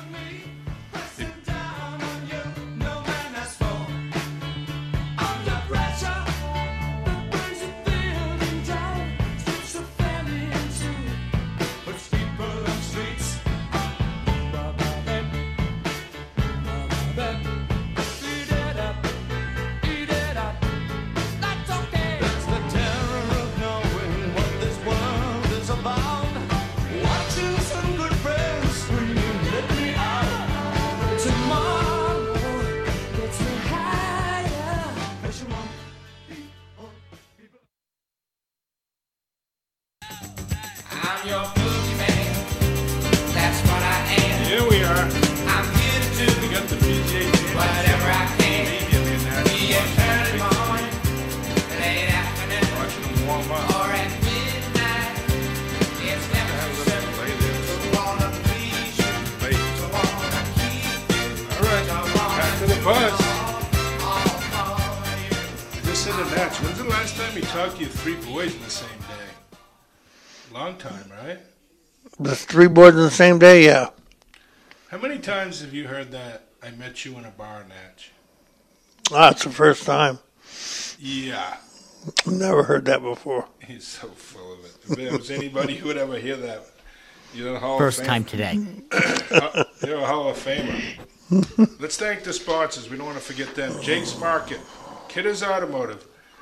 I'm your boogeyman. That's what I am. Here we are. I'm here to do We got the P G A whatever I can. Immediately in that. Be it early morning, late afternoon, Watching them warm up. or at midnight. It's never too soon to wanna please you, Late. to wanna keep you, All right, to wanna back to the Buzz. all for you. Listen to Natch. When's the last time you talked to your three boys in the same day? Long time, right? The three boys on the same day, yeah. How many times have you heard that? I met you in a bar, Natch. Ah, it's the first time. Yeah. Never heard that before. He's so full of it. If there was anybody who would ever hear that, you're the Hall First of time Fame. today. Uh, you're a Hall of Famer. Let's thank the sponsors. We don't want to forget them. Jake's Market, Kidder's Automotive.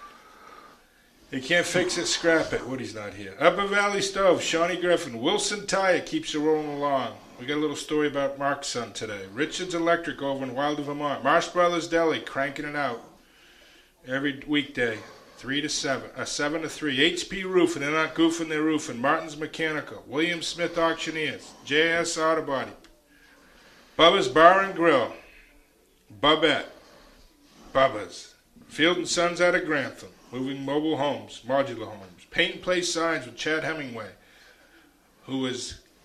You can't fix it, scrap it. Woody's not here. Upper Valley Stove, Shawnee Griffin. Wilson Tire keeps you rolling along. We got a little story about Mark's son today. Richard's Electric over in Wilder, Vermont. Marsh Brothers Deli, cranking it out every weekday, three to seven, uh, seven to three. H P Roofing, they're not goofing their roofing. Martin's Mechanical, William Smith Auctioneers, J S Auto Body, Bubba's Bar and Grill, Bubette, Bubba's, Field and Sons out of Grantham, Moving Mobile Homes, Modular Homes, Paint and Place Signs with Chad Hemingway, who is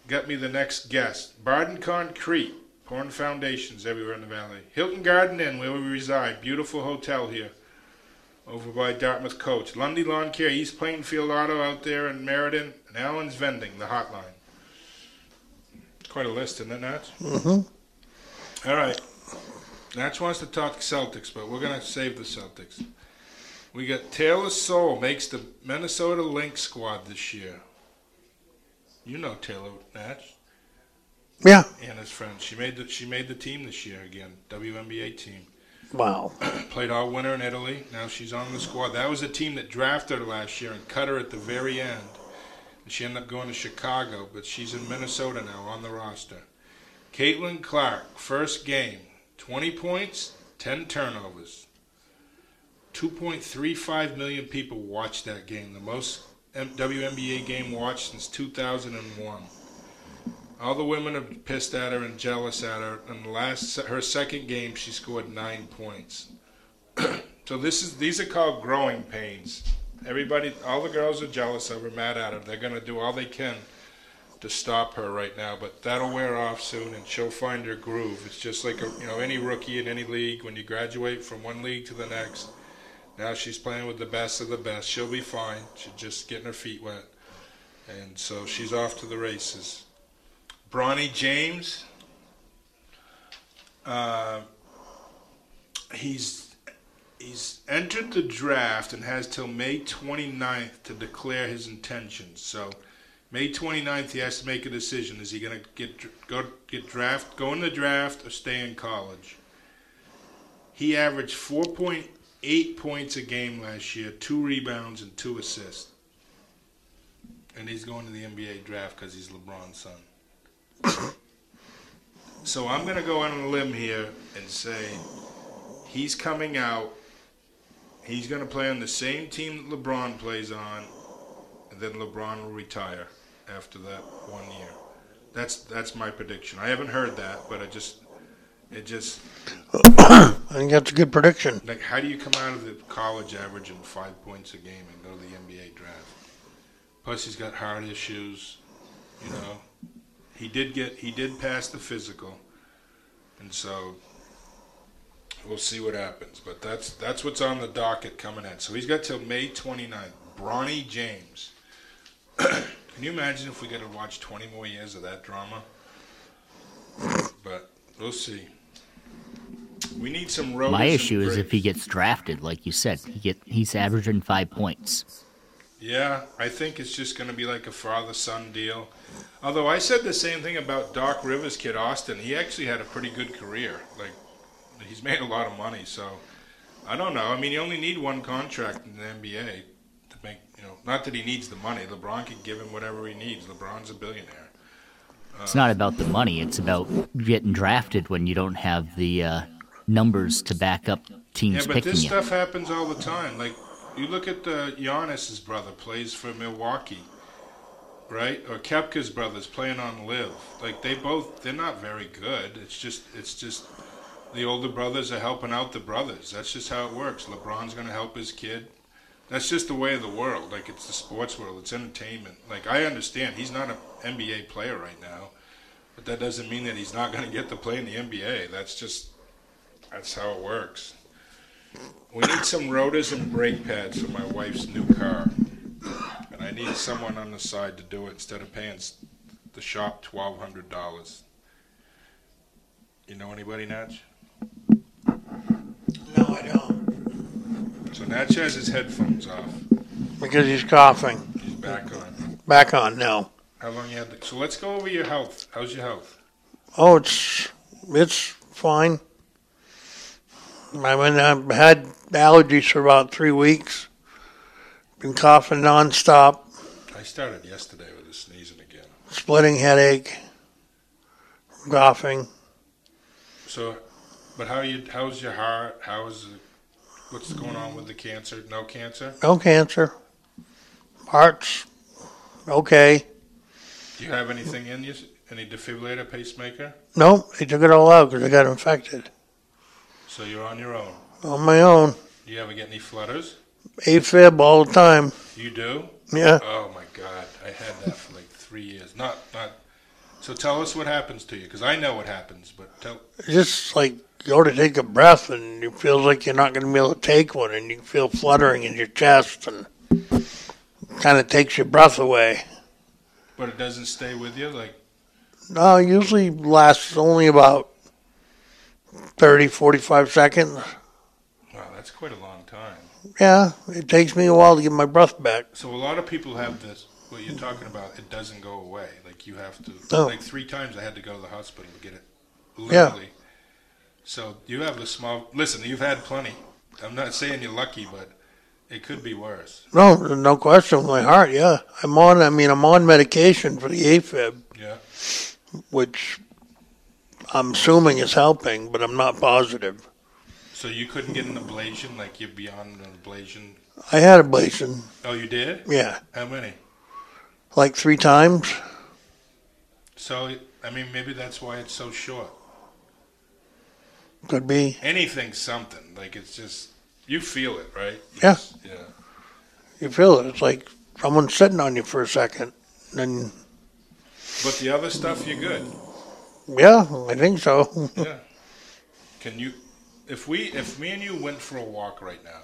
got me the next guest. Barden Concrete, pouring foundations everywhere in the valley. Hilton Garden Inn, where we reside. Beautiful hotel here, over by Dartmouth Coach. Lundy Lawn Care, East Plainfield Auto out there in Meriden, and Allen's Vending, the hotline. Quite a list, isn't it, Natch? Mm-hmm. All right. Natch wants to talk Celtics, but we're going to save the Celtics. We got Taylor Soule makes the Minnesota Lynx squad this year. You know Taylor, Natch. Yeah. And his friend. She made the she made the team this year again, W N B A team. Wow. Played all winter in Italy. Now she's on the squad. That was a team that drafted her last year and cut her at the very end. And she ended up going to Chicago, but she's in Minnesota now on the roster. Caitlin Clark, first game, twenty points, ten turnovers. two point three five million people watched that game, the most W N B A game watched since two thousand one. All the women are pissed at her and jealous at her. In the last, her second game, she scored nine points. So this is these are called growing pains. Everybody, all the girls are jealous of her, mad at her. They're going to do all they can to stop her right now, but that'll wear off soon, and she'll find her groove. It's just like a, you know any rookie in any league. When you graduate from one league to the next, now she's playing with the best of the best. She'll be fine. She's just getting her feet wet, and so she's off to the races. Bronny James, uh, he's he's entered the draft and has till May twenty-ninth to declare his intentions. So May twenty-ninth, he has to make a decision. Is he going to get go get draft, go in the draft, or stay in college? He averaged four point eight points a game last year, two rebounds and two assists. And he's going to the N B A draft because he's LeBron's son. So I'm going to go on a limb here and say he's coming out. He's going to play on the same team that LeBron plays on, and then LeBron will retire after that one year. That's that's my prediction. I haven't heard that, but I just it just. I think that's a good prediction. Like, how do you come out of the college averaging five points a game and go to the N B A draft? Plus, he's got heart issues. You know, he did get he did pass the physical, and so we'll see what happens. But that's that's what's on the docket coming in. So he's got till May twenty-ninth. Bronny James. Can you imagine if we get to watch twenty more years of that drama? But we'll see. We need some roads. My issue is breaks. if he gets drafted, like you said, he get he's averaging five points. Yeah, I think it's just going to be like a father-son deal. Although I said the same thing about Doc Rivers' kid, Austin. He actually had a pretty good career. Like, he's made a lot of money, so I don't know. I mean, you only need one contract in the N B A to make, you know, not that he needs the money. LeBron can give him whatever he needs. LeBron's a billionaire. Uh, It's not about the money. It's about getting drafted when you don't have the uh, numbers to back up teams yeah, but picking this you. stuff happens all the time. Like, you look at uh, Giannis's brother plays for Milwaukee, right? Or Koepka's brothers playing on Live. Like, they both, they're not very good. It's just, it's just the older brothers are helping out the brothers. That's just how it works. LeBron's going to help his kid. That's just the way of the world. Like, it's the sports world. It's entertainment. Like, I understand he's not an N B A player right now, but that doesn't mean that he's not going to get to play in the N B A. That's just, that's how it works. We need some rotors and brake pads for my wife's new car. And I need someone on the side to do it instead of paying the shop twelve hundred dollars. You know anybody, Natch? No, I don't. So Natch has his headphones off. Because he's coughing. He's back on. Back on now. How long you had the... So let's go over your health. How's your health? Oh, it's it's fine. I mean, I've had allergies for about three weeks. Been coughing nonstop. I started yesterday with the sneezing again. Splitting headache. Coughing. So, but how you? How's your heart? How is it? What's going on with the cancer? No cancer? No cancer. Heart's okay. Do you have anything in you? Any defibrillator, pacemaker? Nope, they took it all out because I got infected. So you're on your own. On my own. Do you ever get any flutters? AFib all the time. You do? Yeah. Oh my God, I had that for like three years. Not not So tell us what happens to you, because I know what happens, but tell. Just like go to take a breath and it feels like you're not going to be able to take one, and you feel fluttering in your chest and kind of takes your breath away. But it doesn't stay with you, like. No, it usually lasts only about thirty, forty-five seconds. Wow, that's quite a long time. Yeah, it takes me a while to get my breath back. So a lot of people have this. What you're talking about, it doesn't go away. Like you have to. Oh. Like three times, I had to go to the hospital to get it. Yeah. Literally. So you have the small. Listen, you've had plenty. I'm not saying you're lucky, but it could be worse. No, no question with my heart, yeah. I'm on, I mean, I'm on medication for the AFib, Yeah. which I'm assuming is helping, but I'm not positive. So you couldn't get an ablation, like you're beyond an ablation. I had ablation, Oh, you did? yeah, How many? like three times. So I mean, maybe that's why it's so short. Could be. Anything's something. Like it's just you feel it, right? You Yeah. just- yeah. You feel it. It's like someone's sitting on you for a second. And But the other stuff, you're good. yeah, I think so. Yeah. Can you? If we, if me and you went for a walk right now,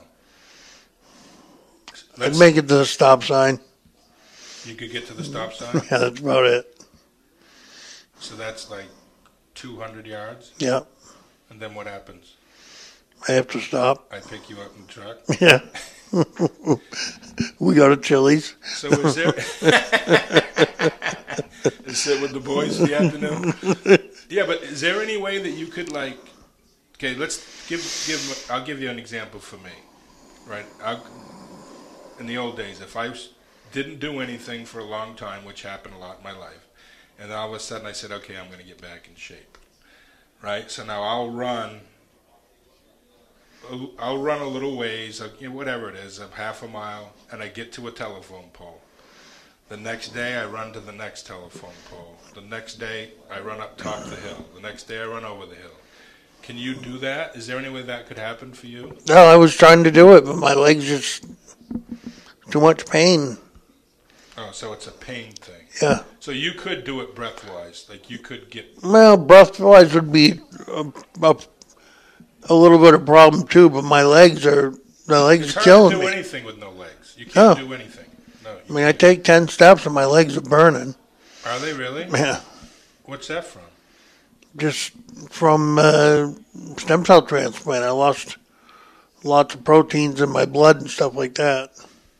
I'd let's- make it to the stop sign. you could get to the stop sign. Yeah, that's about it. So that's like two hundred yards. Yeah, And then what happens? I have to stop. I pick you up in the truck. Yeah. We go to Chili's. So is there? Is sit with the boys in the afternoon? Yeah, but is there any way that you could like? Okay, let's give give. I'll give you an example for me, right? I, in the old days, if I was, didn't do anything for a long time, which happened a lot in my life, and then all of a sudden I said, okay, I'm going to get back in shape, right? So now I'll run. I'll run a little ways, you know, whatever it is, of half a mile, and I get to a telephone pole. The next day, I run to the next telephone pole. The next day, I run up top the hill. The next day, I run over the hill. Can you do that? Is there any way that could happen for you? No, I was trying to do it, but my legs just too much pain. Oh, so it's a pain thing. Yeah. So you could do it breath-wise. Like you could get... Well, breath-wise would be a, a, a little bit of problem too, but my legs are the legs It's are hard killing to do me. anything with no legs. You can't Oh. do anything. No. I mean, I take ten steps and my legs are burning. Are they really? Yeah. What's that from? Just from uh, stem cell transplant, I lost lots of proteins in my blood and stuff like that.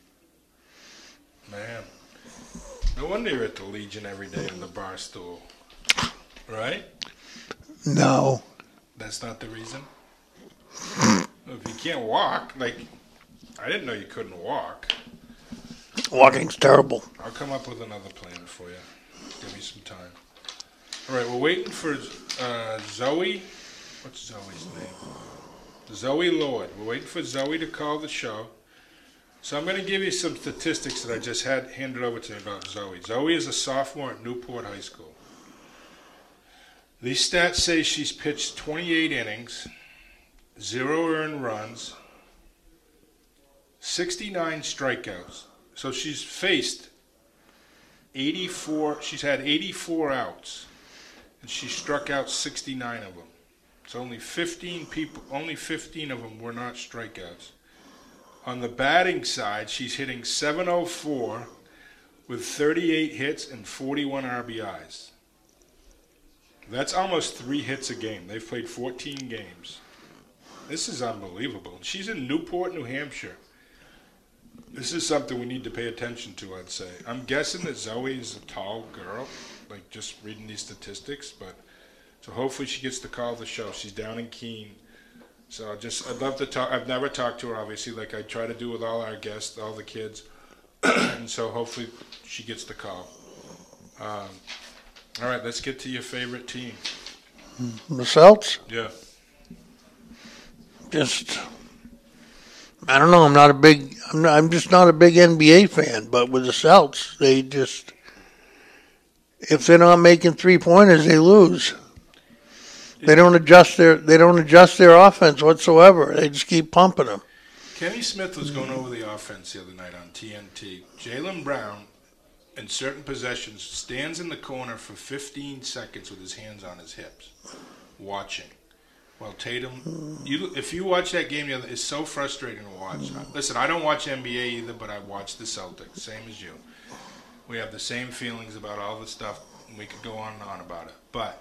Man. No wonder you're at the Legion every day in the bar stool. Right? No. That's not the reason? If you can't walk, like, I didn't know you couldn't walk. Walking's terrible. I'll come up with another plan for you. Give me some time. All right, we're waiting for uh, Zoe. What's Zoe's name? Zoe Lord. We're waiting for Zoe to call the show. So I'm going to give you some statistics that I just had handed over to me about Zoe. Zoe is a sophomore at Newport High School. These stats say she's pitched twenty-eight innings, zero earned runs, sixty-nine strikeouts. So she's faced eighty-four, she's had eighty-four outs, and she struck out sixty-nine of them. So only fifteen people, only fifteen of them were not strikeouts. On the batting side, she's hitting seven oh four with thirty-eight hits and forty-one R B Is. That's almost three hits a game. They've played fourteen games. This is unbelievable. She's in Newport, New Hampshire. This is something we need to pay attention to, I'd say. I'm guessing that Zoe is a tall girl, like just reading these statistics, but so hopefully she gets to call the show. She's down in Keene. So I just, I'd love to talk. I've never talked to her, obviously, like I try to do with all our guests, all the kids. And so hopefully she gets the call. Um, all right, let's get to your favorite team. The Celts? Yeah. Just, I don't know. I'm not a big. I'm not, I'm just not a big N B A fan. But with the Celts, they just, if they're not making three pointers, they lose. They don't adjust their. They don't adjust their offense whatsoever. They just keep pumping them. Kenny Smith was going over the offense the other night on T N T. Jaylen Brown in certain possessions, stands in the corner for fifteen seconds with his hands on his hips, watching. Well, Tatum, you if you watch that game, the other, it's so frustrating to watch. Listen, I don't watch N B A either, but I watch the Celtics, same as you. We have the same feelings about all the stuff, and we could go on and on about it. But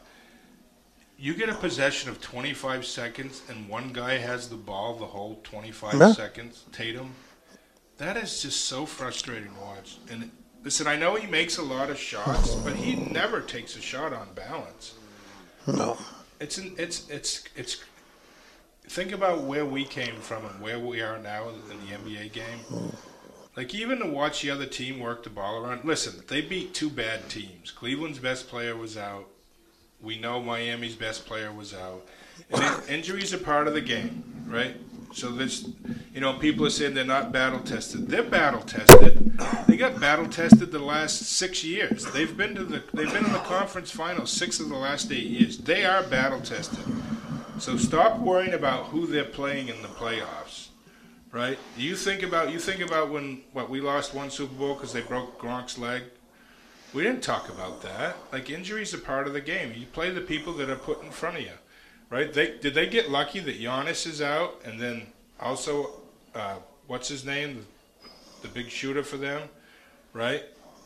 you get a possession of twenty-five seconds, and one guy has the ball the whole twenty-five Yeah. seconds, Tatum. That is just so frustrating to watch. And listen, I know he makes a lot of shots, but he never takes a shot on balance. No. It's an, it's it's it's. Think about where we came from and where we are now in the N B A game. Like, even to watch the other team work the ball around. Listen, they beat two bad teams. Cleveland's best player was out. We know Miami's best player was out. And in, injuries are part of the game, right? So this, you know, people are saying they're not battle tested. They're battle tested. They got battle tested the last six years. They've been to the they've been in the conference finals six of the last eight years. They are battle tested. So stop worrying about who they're playing in the playoffs, right? You think about you think about when what we lost one Super Bowl because they broke Gronk's leg. We didn't talk about that. Like, injuries are part of the game. You play the people that are put in front of you, right? They did they get lucky that Giannis is out, and then also uh, what's his name, the, the big shooter for them, right?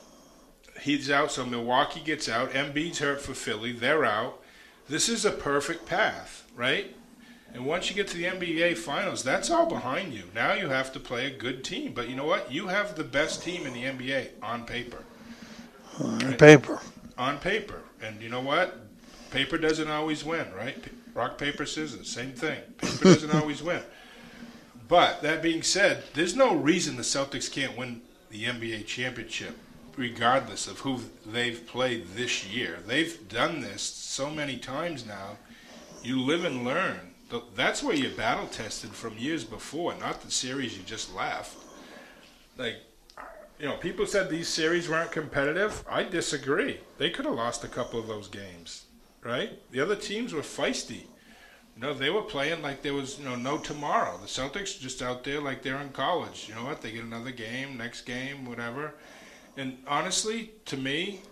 He's out, so Milwaukee gets out. Embiid's hurt for Philly. They're out. This is a perfect path, right? And once you get to the N B A Finals, that's all behind you. Now you have to play a good team. But you know what? You have the best team in the N B A on paper. On Right? paper. On paper. And you know what? Paper doesn't always win, right? P- Rock, paper, scissors. Same thing. Paper doesn't always win. But that being said, there's no reason the Celtics can't win the N B A championship, regardless of who they've played this year. They've done this so many times now. You live and learn. Th- That's where you're battle tested from years before, not the series you just left. Like, you know, people said these series weren't competitive. I disagree. They could have lost a couple of those games, right? The other teams were feisty. You know, they were playing like there was, you know, no tomorrow. The Celtics are just out there like they're in college. You know what? They get another game, next game, whatever. And honestly, to me,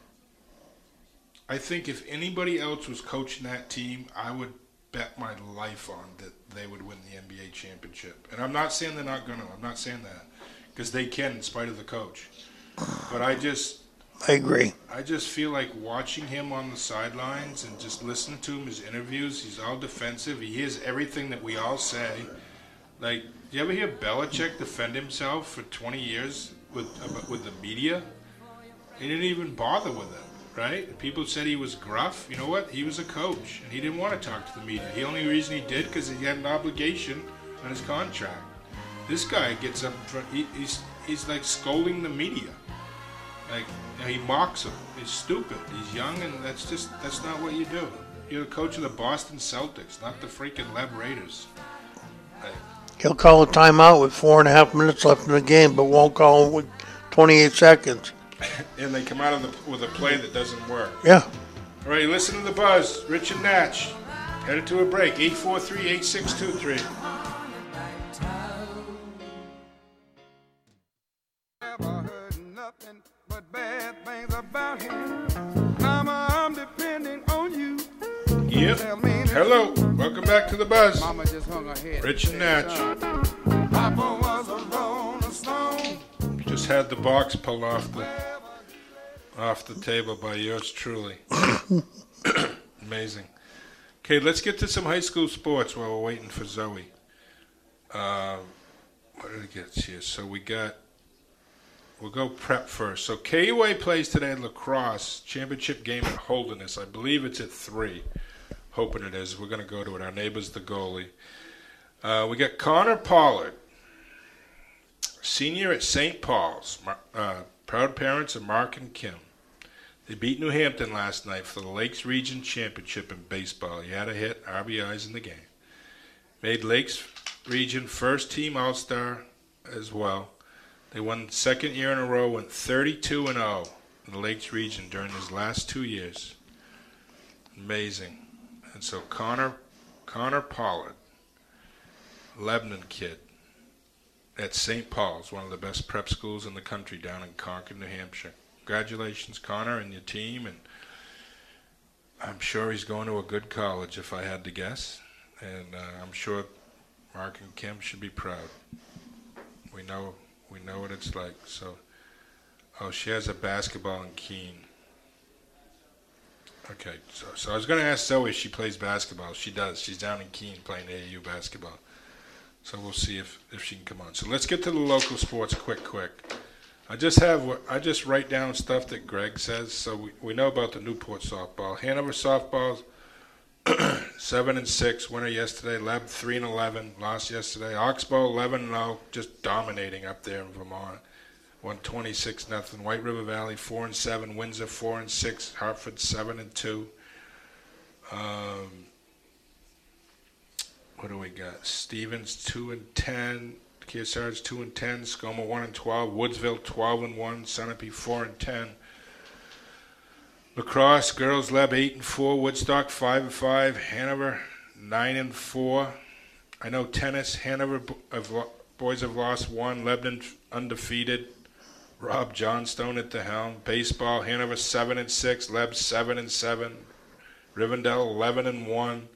I think if anybody else was coaching that team, I would bet my life on that they would win the N B A championship. And I'm not saying they're not going to. I'm not saying that. Because they can in spite of the coach. But I just... I agree. I just feel like watching him on the sidelines and just listening to him, his interviews, he's all defensive. He hears everything that we all say. Like, do you ever hear Belichick defend himself for twenty years with about- with the media? He didn't even bother with it, right? People said he was gruff. You know what? He was a coach, and he didn't want to talk to the media. The only reason he did because he had an obligation on his contract. This guy gets up in front. He, he's he's like scolding the media. Like, you know, he mocks them. He's stupid. He's young, and that's just that's not what you do. You're the coach of the Boston Celtics, not the freaking Leb Raiders. Like, He'll call a timeout with four and a half minutes left in the game, but won't call it with twenty-eight seconds. and they come out of the, with a play that doesn't work. Yeah. All right, listen to the buzz. Rich and Natch. Headed to a break. eight four three, eight six two three. Never heard nothing but bad things about him. Mama, I'm depending on you. Yep. Hello. Welcome back to the buzz. Mama just hung her head. Rich and Natch. Papa was a rolling stone. Just had the box pulled off the off the table by yours truly. Amazing. Okay, let's get to some high school sports while we're waiting for Zoe. Uh, what did it get here? So we got. We'll go prep first. So K U A plays today in lacrosse championship game at Holderness. I believe it's at three. Hoping it is. We're going to go to it. Our neighbor's the goalie. Uh, we got Connor Pollard, senior at Saint Paul's. Uh, proud parents of Mark and Kim. They beat New Hampton last night for the Lakes Region Championship in baseball. He had a hit, R B Is in the game. Made Lakes Region first team All-Star as well. They won second year in a row, went thirty-two and oh in the Lakes region during his last two years. Amazing. And so Connor, Connor Pollard, Lebanon kid at Saint Paul's, one of the best prep schools in the country down in Concord, New Hampshire. congratulations, Connor, and your team. And I'm sure he's going to a good college, if I had to guess. And uh, I'm sure Mark and Kim should be proud. We know we know what it's like. So, oh, she has a basketball in Keene. Okay, so so I was going to ask Zoe if she plays basketball. She does. She's down in Keene playing A A U basketball. So we'll see if, if she can come on. So let's get to the local sports quick, quick. I just have I just write down stuff that Greg says. So we, we know about the Newport softball. Hanover softball, seven and six, winner yesterday. Leb three and eleven, lost yesterday. Oxbow eleven and zero, just dominating up there in Vermont. Won twenty-six nothing. White River Valley four and seven. Windsor four and six. Hartford seven and two. Um. What do we got? Stevens two and ten, Kearsarge two and ten, Skoma one and twelve, Woodsville twelve and one, Sunapee four and ten. Lacrosse girls Leb eight and four, Woodstock five and five, Hanover nine and four. I know tennis, Hanover have, boys have lost one, Lebanon undefeated. Rob Johnstone at the helm. Baseball, Hanover seven and six, Leb seven and seven, Rivendell eleven and one.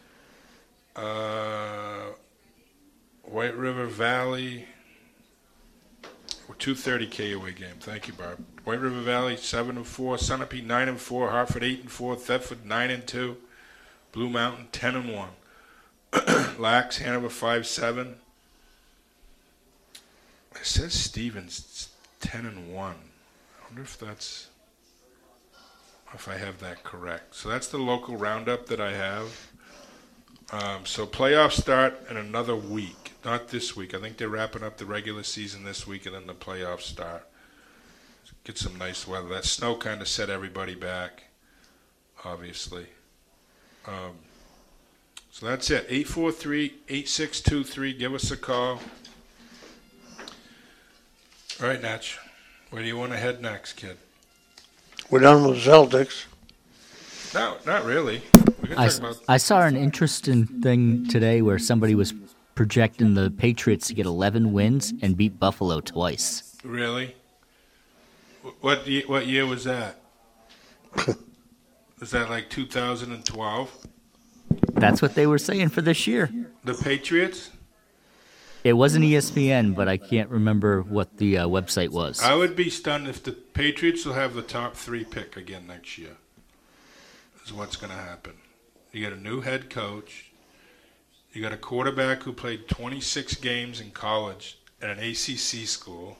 Uh, White River Valley, two thirty K away game. Thank you, Barb. White River Valley seven and four, Sunapee nine and four, Hartford eight and four, Thetford nine and two, Blue Mountain ten and one, Lax Hanover five seven. It says Stevens ten and one. I wonder if that's if I have that correct. So that's the local roundup that I have. Um, so playoffs start in another week, not this week. I think they're wrapping up the regular season this week, and then the playoffs start. Get some nice weather. That snow kind of set everybody back, obviously. Um, so that's it. eight four three, eight six two three. Give us a call. All right, Natch. Where do you want to head next, kid? We're done with Celtics. No, not really. We can I, talk about I saw an interesting thing today where somebody was projecting the Patriots to get eleven wins and beat Buffalo twice. Really? What ye- what year was that? Was that like two thousand twelve? That's what they were saying for this year. The Patriots? It wasn't E S P N, but I can't remember what the uh, website was. I would be stunned if the Patriots will have the top three pick again next year. Is what's going to happen. You got a new head coach. You got a quarterback who played twenty-six games in college at an A C C school.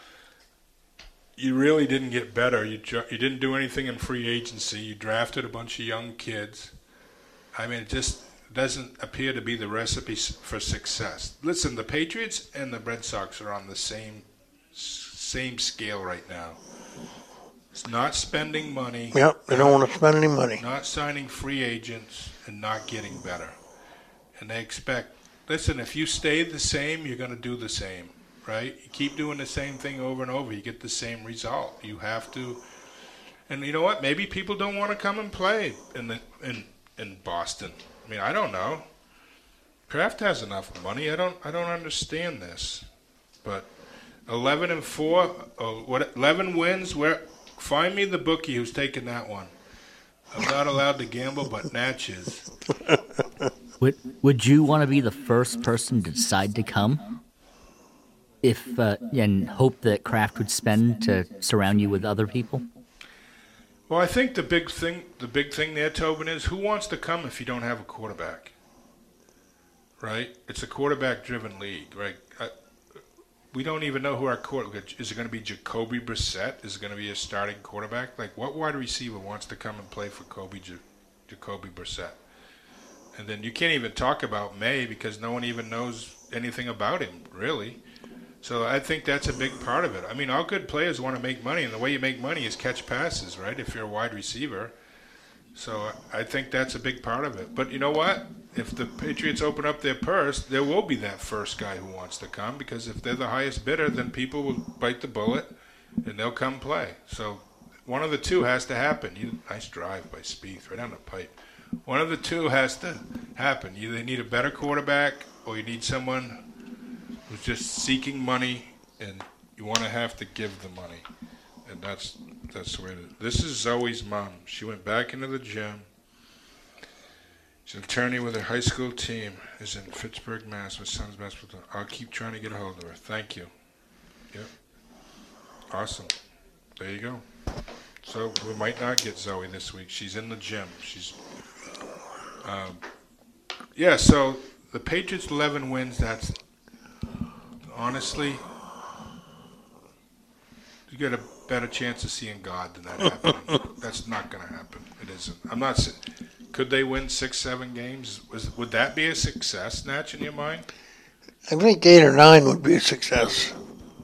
You really didn't get better. You ju- you didn't do anything in free agency. You drafted a bunch of young kids. I mean, it just doesn't appear to be the recipe for success. Listen, the Patriots and the Red Sox are on the same same scale right now. It's not spending money. Yep, they don't want to spend any money. Not signing free agents and not getting better. And they expect, listen, if you stay the same, you're going to do the same, right? You keep doing the same thing over and over, you get the same result. You have to, and you know what? Maybe people don't want to come and play in the in in Boston. I mean, I don't know. Kraft has enough money. I don't I don't understand this. But eleven and four, oh, what eleven wins, where find me the bookie who's taking that one. I'm not allowed to gamble, but Natch is. Would Would you want to be the first person to decide to come? If uh, and hope that Kraft would spend to surround you with other people? Well, I think the big thing, the big thing there, Tobin, is who wants to come if you don't have a quarterback, right? It's a quarterback-driven league, right? I, we don't even know who our quarterback is. It going to be Jacoby Brissett? Is it going to be a starting quarterback? Like, what wide receiver wants to come and play for Kobe J- Jacoby Brissett? And then you can't even talk about May because no one even knows anything about him, really. So I think that's a big part of it. I mean, all good players want to make money, and the way you make money is catch passes, right, if you're a wide receiver. So I think that's a big part of it. But you know what? If the Patriots open up their purse, there will be that first guy who wants to come, because if they're the highest bidder, then people will bite the bullet, and they'll come play. So one of the two has to happen. You, nice drive by Spieth, right on the pipe. One of the two has to happen. You either need a better quarterback, or you need someone who's just seeking money, and you want to have to give the money. And that's That's the way it is. This is Zoe's mom. She went back into the gym. She's an attorney with her high school team. Is in Fitchburg, Mass. With Sons basketball. I'll keep trying to get a hold of her. Thank you. Yep. Awesome. There you go. So we might not get Zoe this week. She's in the gym. She's. Um, yeah. So the Patriots eleven wins. That's honestly. You get a better chance of seeing God than that happening. That's not going to happen. It isn't. I'm not. s- Could they win six, seven games? Was would that be a success, Natch, in your mind? I think eight or nine would be a success.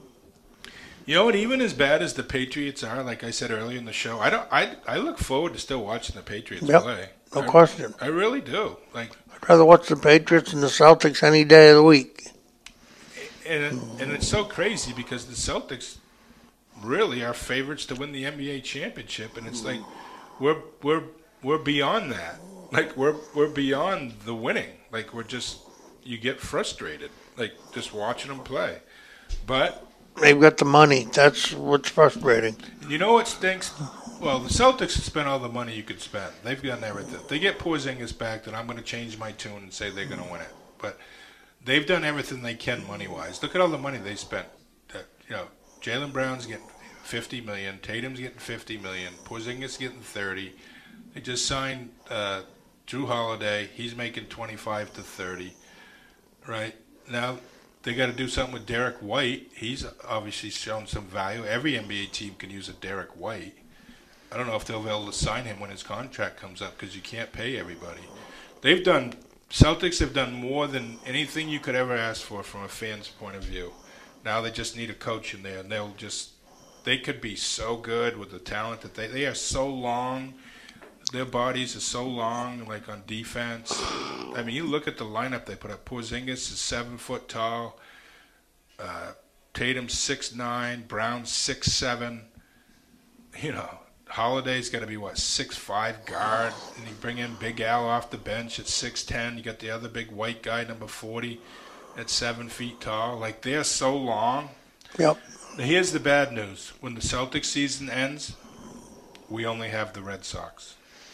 You know what? Even as bad as the Patriots are, like I said earlier in the show, I don't. I I look forward to still watching the Patriots Yep, play. no I, question. I really do. Like, I'd rather watch the Patriots and the Celtics any day of the week. and it, and it's so crazy because the Celtics really are favorites to win the N B A championship, and it's like we're we're we're beyond that. Like we're we're beyond the winning. Like we're just you get frustrated, like just watching them play. But They've got the money. That's what's frustrating. you know what stinks? Well, the Celtics have spent all the money you could spend. They've done everything. If they get Porzingis back, then I'm going to change my tune and say they're going to win it. But they've done everything they can money wise. Look at all the money they spent. Uh, you know, Jalen Brown's getting fifty million. Tatum's getting fifty million. Porzingis getting thirty. They just signed uh, Drew Holiday. He's making twenty-five to thirty. Right now, they got to do something with Derek White. He's obviously shown some value. Every N B A team can use a Derek White. I don't know if they'll be able to sign him when his contract comes up because you can't pay everybody. They've done Celtics have done more than anything you could ever ask for from a fan's point of view. Now they just need a coach in there, and they'll just they could be so good with the talent that they they are so long. Their bodies are so long, like on defense. I mean, you look at the lineup they put up. Porzingis is seven foot tall. Uh, Tatum's six nine. Brown's six seven. You know, Holiday's got to be what six five guard, and you bring in Big Al off the bench at six ten. You got the other big white guy, number forty, at seven feet tall. Like they're so long. Yep. Now, here's the bad news: when the Celtics season ends, we only have the Red Sox.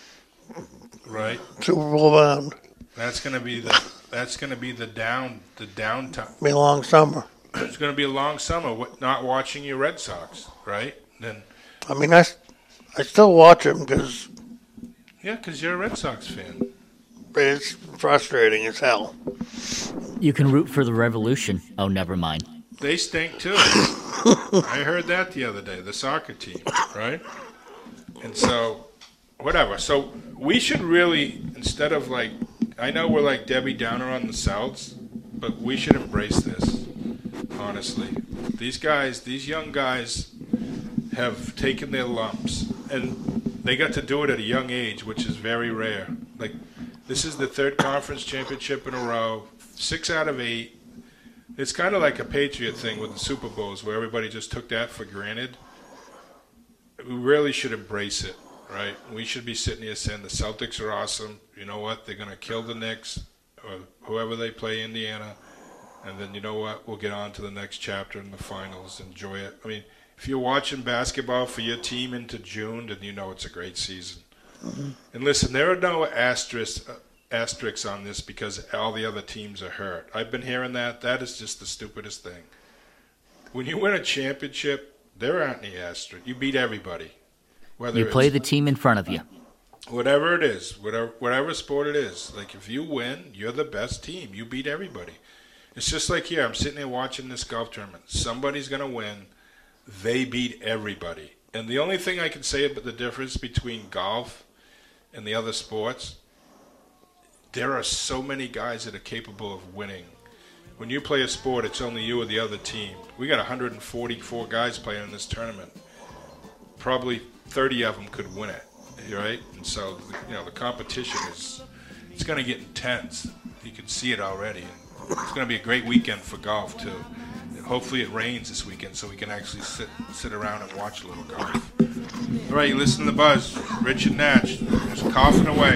Right. Super Bowl bound. That's gonna be the that's gonna be the down the downtime. Be a long summer. It's gonna be a long summer. wa- Not watching your Red Sox, right? Then I mean, I, s- I still watch them because yeah, because you're a Red Sox fan. it's frustrating as hell. You can root for the Revolution. Oh, never mind. They stink too. I heard that the other day. The soccer team, right? And so, whatever. So we should really, instead of like, I know we're like Debbie Downer on the Souths, but we should embrace this. Honestly, these guys, these young guys, have taken their lumps, and they got to do it at a young age, which is very rare. Like, this is the third conference championship in a row, six out of eight. It's kind of like a Patriot thing with the Super Bowls, where everybody just took that for granted. We really should embrace it, right? We should be sitting here saying the Celtics are awesome. You know what? They're going to kill the Knicks or whoever they play, Indiana. And then, you know what? We'll get on to the next chapter in the finals. Enjoy it. I mean, if you're watching basketball for your team into June, then you know it's a great season. Mm-hmm. And listen, there are no asterisks, uh, asterisks on this because all the other teams are hurt. I've been hearing that. That is just the stupidest thing. When you win a championship, there aren't any asterisks. You beat everybody. Whether You play it's, the team in front of you. whatever it is, whatever whatever sport it is. Like if you win, you're the best team. You beat everybody. It's just like here. I'm sitting there watching this golf tournament. Somebody's gonna win. They beat everybody. And the only thing I can say about the difference between golf and the other sports, there are so many guys that are capable of winning. When you play a sport, it's only you or the other team. We got one hundred forty-four guys playing in this tournament. Probably thirty of them could win it, right? And so, you know, the competition is, it's going to get intense. You can see it already. It's going to be a great weekend for golf, too. And hopefully it rains this weekend so we can actually sit sit around and watch a little golf. All right, you listen to the Buzz. Rich and Natch, just coughing away.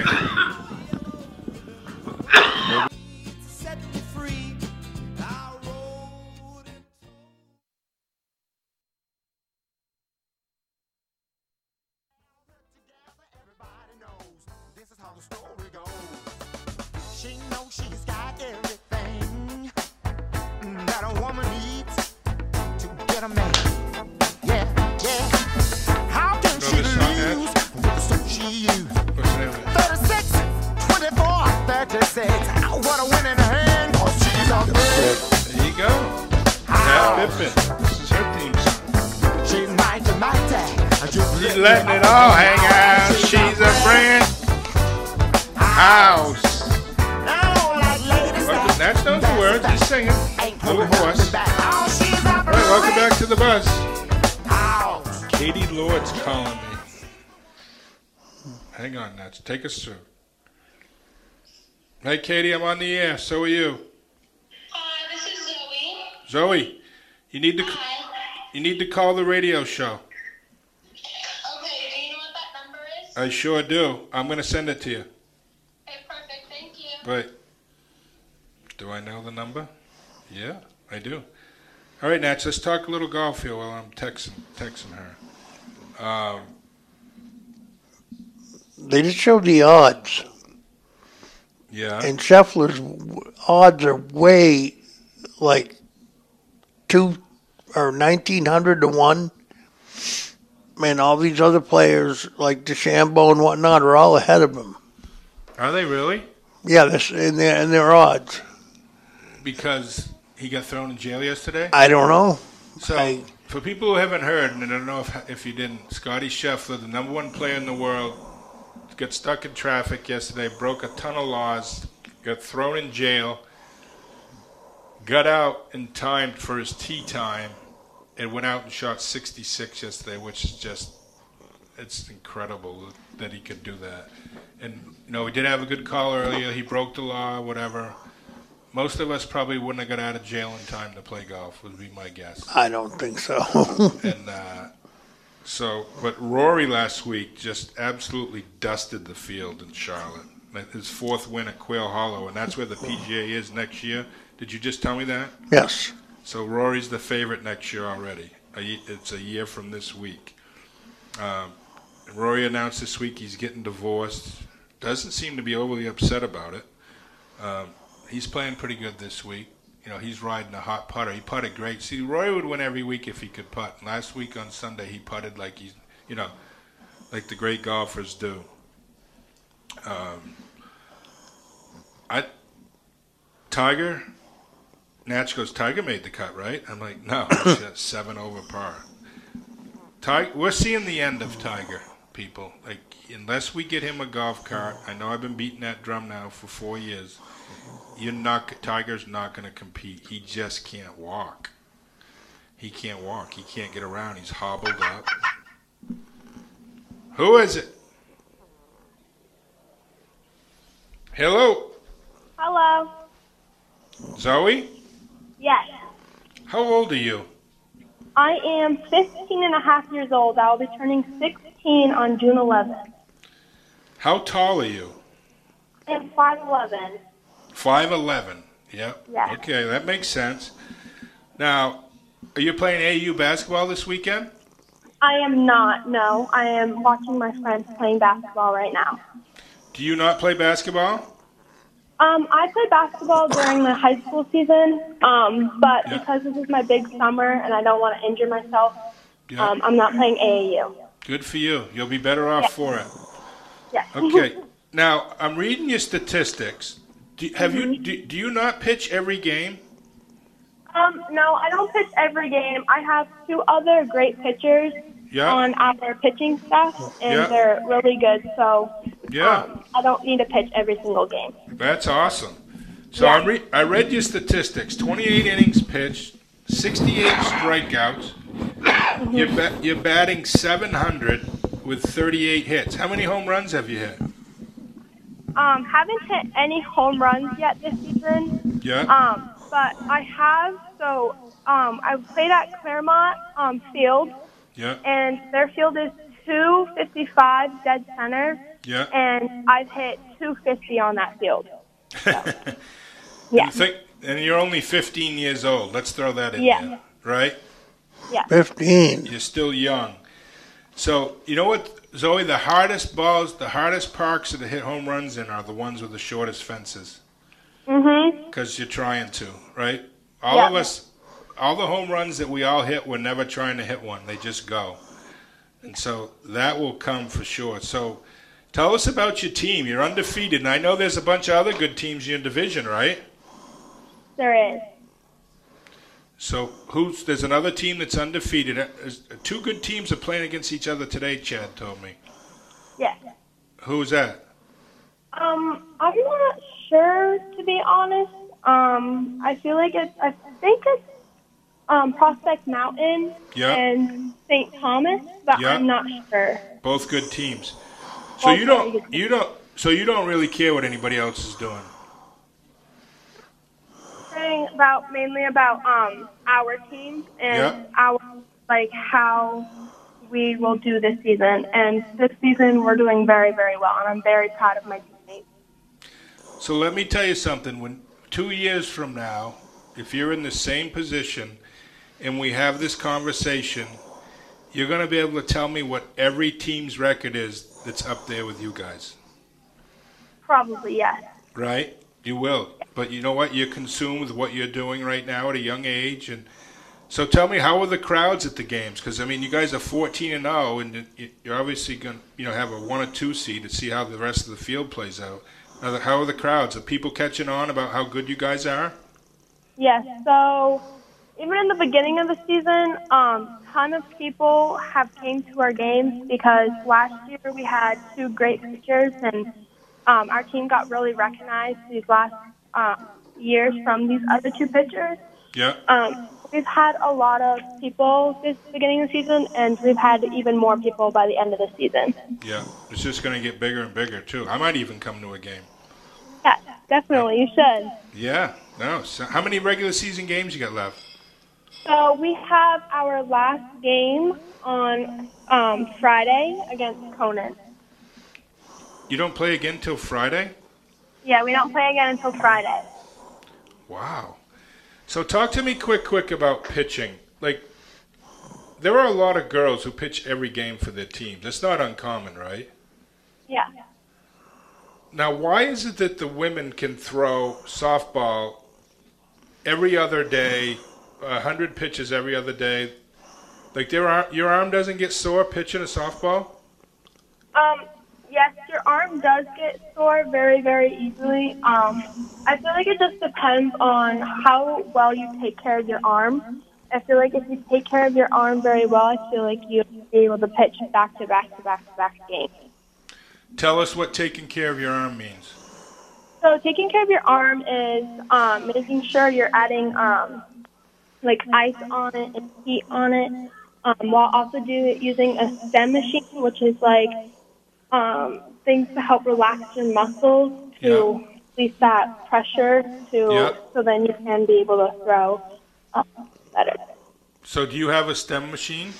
Scotty says, "Oh, what a winning hand, 'cause she's a friend." There you go. Pat Pippin. This is her theme song. She's mighty, mighty. She's letting it all hang out. She's a friend. House. Well, that's those words. He's singing. Little horse. All right, welcome back to the bus. Katie Lord's calling me. Hang on, Nats. Take us through. Hey, Katie, I'm on the air. So are you. Hi, this is Zoe. Zoe, you need to Hi. you need to call the radio show. Okay, do you know what that number is? I sure do. I'm going to send it to you. Okay, perfect. Thank you. But do I know the number? Yeah, I do. All right, Nats, let's talk a little golf here while I'm texting texting her. Um, They just showed the odds. yeah. And Scheffler's w- odds are way like two or nineteen hundred to one. Man, all these other players like DeChambeau and whatnot are all ahead of him. Are they really? Yeah, this in their in their odds. Because he got thrown in jail yesterday? I don't know. So, I- for people who haven't heard, and I don't know if, if you didn't, Scotty Scheffler, the number one player in the world, got stuck in traffic yesterday, broke a ton of laws, got thrown in jail, got out in time for his tee time, and went out and shot sixty-six yesterday, which is just, it's incredible that he could do that. And, you know, he did have a good call earlier. He broke the law, whatever. Most of us probably wouldn't have got out of jail in time to play golf, would be my guess. I don't think so. And uh, so, but Rory last week just absolutely dusted the field in Charlotte. His fourth win at Quail Hollow, and that's where the P G A is next year. Did you just tell me that? Yes. So Rory's the favorite next year already. A ye- It's a year from this week. Um, Rory announced this week he's getting divorced. Doesn't seem to be overly upset about it. Um, he's playing pretty good this week. You know, he's riding a hot putter. He putted great. See, Rory would win every week if he could putt. Last week on Sunday, he putted like he's, you know, like the great golfers do. Um, I, Tiger, Natch goes, Tiger made the cut, right? I'm like, no, it's just seven over par. Tiger, we're seeing the end of Tiger, people. Like, unless we get him a golf cart, I know I've been beating that drum now for four years. You're not, Tiger's not going to compete. He just can't walk. He can't walk. He can't get around. He's hobbled up. Who is it? Hello, Hello. Zoe? Yes. How old are you? I am fifteen and a half years old. I will be turning sixteen on June eleventh. How tall are you? I am five eleven. five eleven. Yep. Yeah. Okay, that makes sense. Now, are you playing A U basketball this weekend? I am not, no. I am watching my friends playing basketball right now. Do you not play basketball? Um, I play basketball during the high school season, um, but Yeah. because this is my big summer and I don't want to injure myself, Yeah. um, I'm not playing A A U. Good for you. You'll be better off Yeah. for it. Yeah. Okay. Now, I'm reading your statistics. Do, have Mm-hmm. you do, do you not pitch every game? Um, no, I don't pitch every game. I have two other great pitchers Yeah. on our pitching staff, and Yeah. they're really good. So Yeah. um, I don't need to pitch every single game. That's awesome. So Yeah. I'm re- I read your statistics. twenty-eight innings pitched, sixty-eight strikeouts. Mm-hmm. You're, ba- you're batting seven hundred with thirty-eight hits. How many home runs have you hit? Um, haven't hit any home runs yet this season. Yeah. Um, but I have. So um, I played at Claremont um, Field, Yeah. and their field is two fifty-five dead center, Yeah. and I've hit two fifty on that field. Yeah. You think, and you're only fifteen years old. Let's throw that in Yeah. there, right? Yeah. fifteen. You're still young. So, you know what, Zoe, the hardest balls, the hardest parks to hit home runs in are the ones with the shortest fences. Mm-hmm. Because you're trying to, right? All Yeah. of us, all the home runs that we all hit, we're never trying to hit one. They just go. And so that will come for sure. So Tell us about your team. You're undefeated, and I know there's a bunch of other good teams in your division, right? There is. So who's there's another team that's undefeated. Uh, is- Two good teams are playing against each other today, Chad told me. Yes. Who's that? Um, I'm not sure, to be honest. Um, I feel like it's, I think it's um, Prospect Mountain Yeah. and Saint Thomas, but Yeah. I'm not sure. Both good teams. So Both you very don't you don't so you don't really care what anybody else is doing. Saying about mainly about um our team and Yeah. our like how we will do this season. And this season we're doing very, very well, and I'm very proud of my teammates. So let me tell you something. When two years from now, if you're in the same position and we have this conversation, you're going to be able to tell me what every team's record is that's up there with you guys, Probably yes. right? You will. But you know what? You're consumed with what you're doing right now at a young age. And so tell me, how are the crowds at the games? Because, I mean, you guys are fourteen and oh, and you- you're obviously going to you know, have a one or two seed to see how the rest of the field plays out. Are the- How are the crowds? Are people catching on about how good you guys are? Yes. So even in the beginning of the season, um, ton of people have came to our games because last year we had two great pitchers, and um, our team got really recognized these last uh, years from these other two pitchers. Yeah. Um, we've had a lot of people this beginning of the season, and we've had even more people by the end of the season. Yeah. It's just going to get bigger and bigger, too. I might even come to a game. Yeah, definitely, you should. Yeah. No. So how many regular season games you got left? So we have our last game on um, Friday against Conan. You don't play again till Friday? Yeah, we don't play again until Friday. Wow. So talk to me quick, quick about pitching. Like, there are a lot of girls who pitch every game for their teams. It's not uncommon, right? Yeah. Now, why is it that the women can throw softball every other day, a hundred pitches every other day? Like, their arm, your arm doesn't get sore pitching a softball? Um, yes, your arm does get sore very, very easily. Um, I feel like it just depends on how well you take care of your arm. I feel like if you take care of your arm very well, I feel like you'll be able to pitch back to back to back to back games. Tell us what taking care of your arm means. So taking care of your arm is um, making sure you're adding um, like ice on it and heat on it, um, while also do using a stem machine, which is like um, things to help relax your muscles to release that pressure to Yeah. so then you can be able to throw um, better. So do you have a stem machine?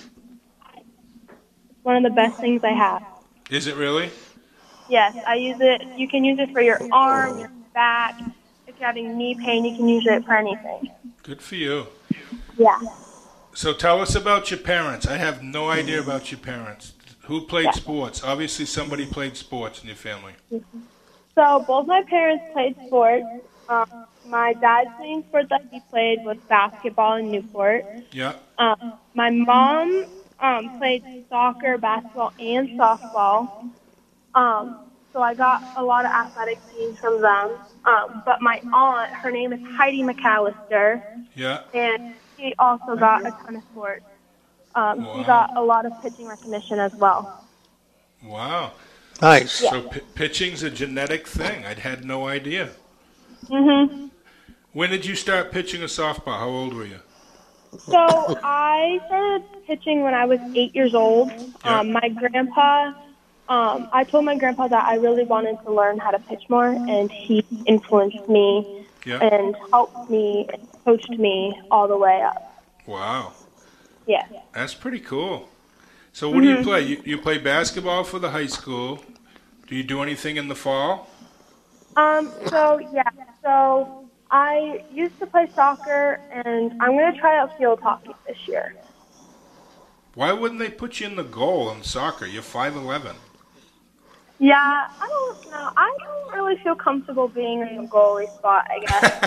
One of the best things I have. Is it really? Yes, I use it. You can use it for your arm, your back. If you're having knee pain, you can use it for anything. Good for you. Yeah. So tell us about your parents. I have no idea about your parents. Who played Yeah. sports? Obviously somebody played sports in your family. So both my parents played sports. Um, my dad's main sport that he played was basketball in Newport. Yeah. Um, my mom um, played soccer, basketball, and softball. Um, so I got a lot of athletic genes from them. Um, but my aunt, her name is Heidi McAllister, Yeah. and she also got a ton of sports. Um, Wow. She got a lot of pitching recognition as well. Wow. Nice. So p- pitching's a genetic thing. I'd had no idea. Mhm. When did you start pitching a softball? How old were you? So I started pitching when I was eight years old. Um, my grandpa, um, I told my grandpa that I really wanted to learn how to pitch more, and he influenced me Yeah. and helped me and coached me all the way up. Wow. Yeah. That's pretty cool. So what do you Mhm. play? You, you play basketball for the high school. Do you do anything in the fall? Um, so, yeah, so I used to play soccer, and I'm going to try out field hockey this year. Why wouldn't they put you in the goal in soccer? You're five eleven. Yeah, I don't know. I don't really feel comfortable being in the goalie spot, I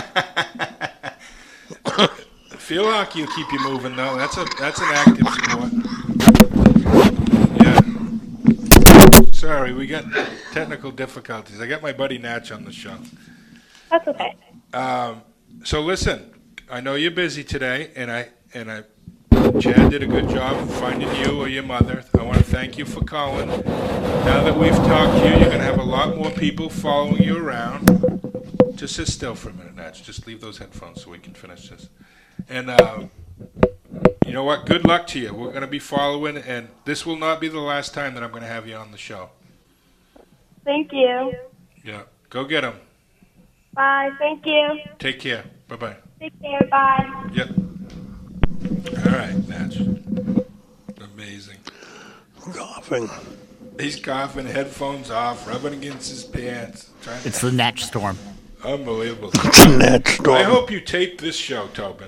guess. Field hockey will keep you moving, though. That's a that's an active sport. Yeah. So Sorry, we got technical difficulties. I got my buddy Natch on the show. That's okay. Um, so listen, I know you're busy today, and I and I, Chad did a good job of finding you or your mother. I want to thank you for calling. Now that we've talked to you, you're going to have a lot more people following you around. Just sit still for a minute, Natch. Just leave those headphones so we can finish this. And uh, you know what? Good luck to you. We're going to be following, and this will not be the last time that I'm going to have you on the show. Thank you. Yeah. Go get them. Bye. Thank you. Take care. Bye-bye. Take care. Bye. Yep. All right, Natch. Amazing. Coughing. He's coughing, headphones off, rubbing against his pants. Trying It's the Natch storm. Unbelievable. It's a Natch storm. I hope you tape this show, Tobin.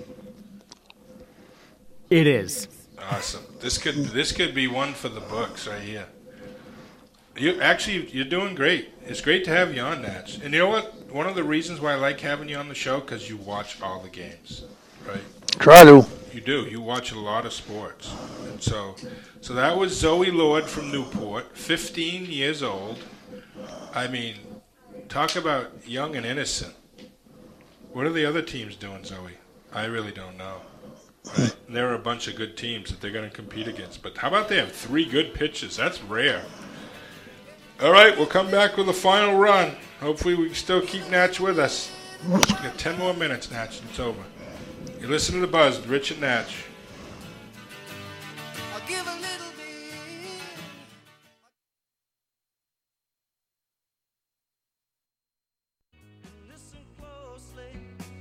It is. Awesome. This could this could be one for the books right here. You actually you're doing great. It's great to have you on, Natch. And you know what? One of the reasons why I like having you on the show because you watch all the games, right? Try to. You do. You watch a lot of sports, and so so that was Zoe Lord from Newport, fifteen years old. I mean, talk about young and innocent. What are the other teams doing, Zoe? I really don't know. Right? There are a bunch of good teams that they're going to compete against. But how about they have three good pitches? That's rare. All right, we'll come back with a final run. Hopefully we can still keep Natch with us. We got ten more minutes, Natch, and it's over. You listen to The Buzz with Rich and Natch. I'll give a little bit. Listen closely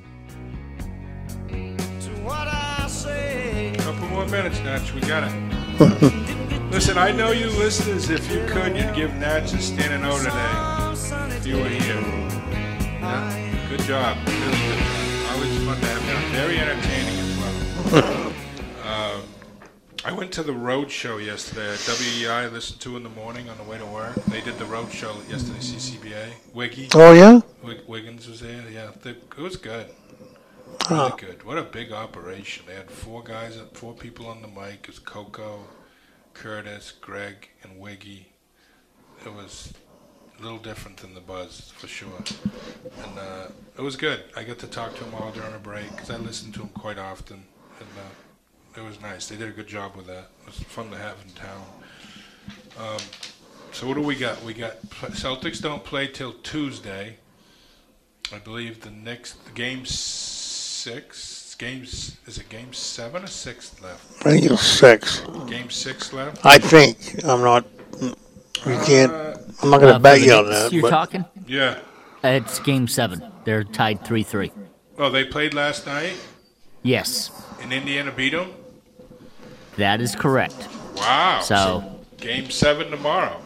to what I say. Couple more minutes, Natch. We got it. Listen, I know you listeners, if you could, you'd give Natch a standing O today if you were here. Yeah, good job. Really good job. Always fun to have you. Very entertaining as well. um, I went to the road show yesterday at W E I. I listened to in the morning on the way to work. They did the road show yesterday, C C B A. Wiggy. Oh, yeah? Wig- Wiggins was there. Yeah, they, it was good. Huh. Really good. What a big operation. They had four guys, four people on the mic. It was Coco, Curtis, Greg, and Wiggy. It was a little different than the Buzz, for sure. And uh, it was good. I got to talk to him all during a break because I listened to him quite often. And uh, it was nice. They did a good job with that. It was fun to have in town. Um, so what do we got? We got Celtics don't play till Tuesday. I believe the next the game six. Games is it game seven or six left? I think it's six. Game six left. I think. I'm not. You can't. Uh, I'm not going to Uh, bet for the you on Knicks that. You're but talking? Yeah. It's game seven. They're tied three three. Oh, they played last night, Yes, and Indiana beat them. that is correct. Wow. So- game seven tomorrow.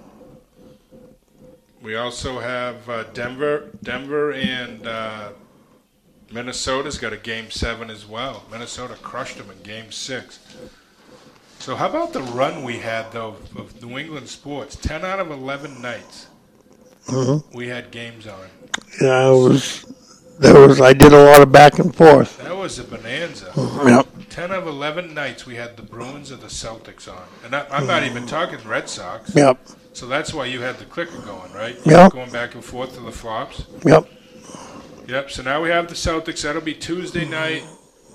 We also have uh, Denver, Denver, and uh, Minnesota's got a game seven as well. Minnesota crushed them in game six. So how about the run we had though of New England sports? Ten out of eleven nights Mhm. we had games on. Yeah, it was. There was. I did a lot of back and forth. That was a bonanza. Yep. Ten of eleven nights we had the Bruins and the Celtics on, and I, I'm not even talking Red Sox. Yep. So that's why you had the clicker going, right? Yep. Going back and forth to the flops. Yep. Yep. So now we have the Celtics. That'll be Tuesday night.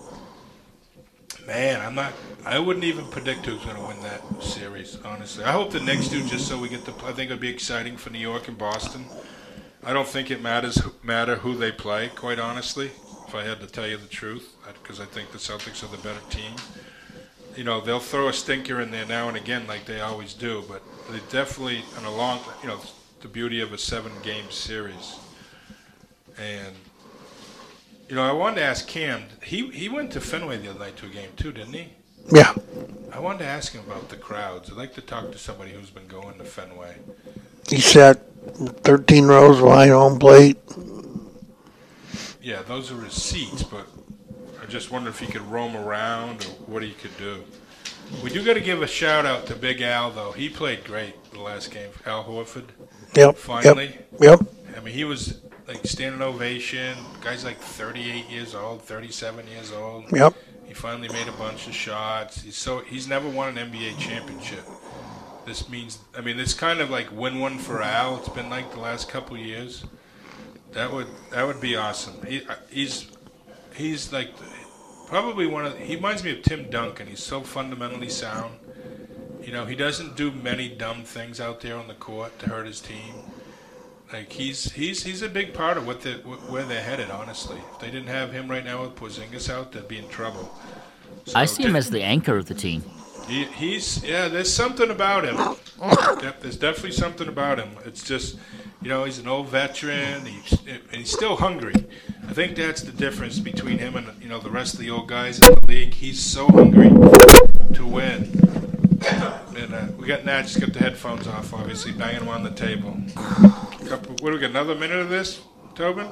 Man, I'm not. I wouldn't even predict who's going to win that series. Honestly, I hope the Knicks do, just so we get the. I think it'll be exciting for New York and Boston. I don't think it matters matter who they play. Quite honestly, if I had to tell you the truth, because I think the Celtics are the better team. You know, they'll throw a stinker in there now and again, like they always do. But they definitely, in a long, you know, the beauty of a seven-game series. And you know, I wanted to ask Cam. He he went to Fenway the other night to a game too, didn't he? Yeah. I wanted to ask him about the crowds. I'd like to talk to somebody who's been going to Fenway. He sat thirteen rows behind home plate. Yeah, those are his seats, but I just wonder if he could roam around or what he could do. We do got to give a shout out to Big Al, though. He played great the last game. Al Horford. Yep. Finally. Yep. Yep. I mean, he was like standing ovation. Guy's like thirty-eight years old, thirty-seven years old. Yep. He finally made a bunch of shots. He's so he's never won an N B A championship. this means. I mean, it's kind of like win one for Al. It's been like the last couple of years. That would that would be awesome. He, he's he's like probably one of. He reminds me of Tim Duncan. He's so fundamentally sound. You know, he doesn't do many dumb things out there on the court to hurt his team. Like he's he's he's a big part of what they where they're headed. Honestly, if they didn't have him right now with Porzingis out, they'd be in trouble. So I see him as the anchor of the team. He, he's yeah. There's something about him. There's definitely something about him. It's just, you know, he's an old veteran. He's and he's still hungry. I think that's the difference between him and, you know, the rest of the old guys in the league. He's so hungry to win. And uh, we got Nat just got the headphones off, obviously, banging them on the table. Couple, what do we got? Another minute of this, Tobin?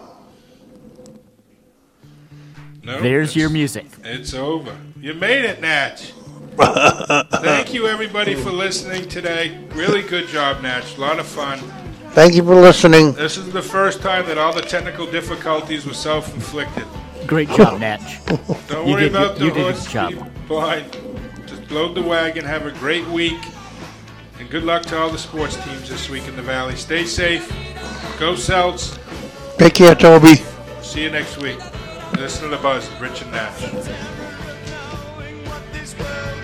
No. There's your music. It's over. You made it, Natch. Thank you, everybody, for listening today. Really good job, Natch. A lot of fun. Thank you for listening. This is the first time that all the technical difficulties were self-inflicted. Great job, Natch. Don't You worry did your- about the you did a horse good job. blind. Just load the wagon. Have a great week. And good luck to all the sports teams this week in the Valley. Stay safe. Go Celts. Take care, Toby. See you next week. Listen to the buzz, Rich and Natch. This world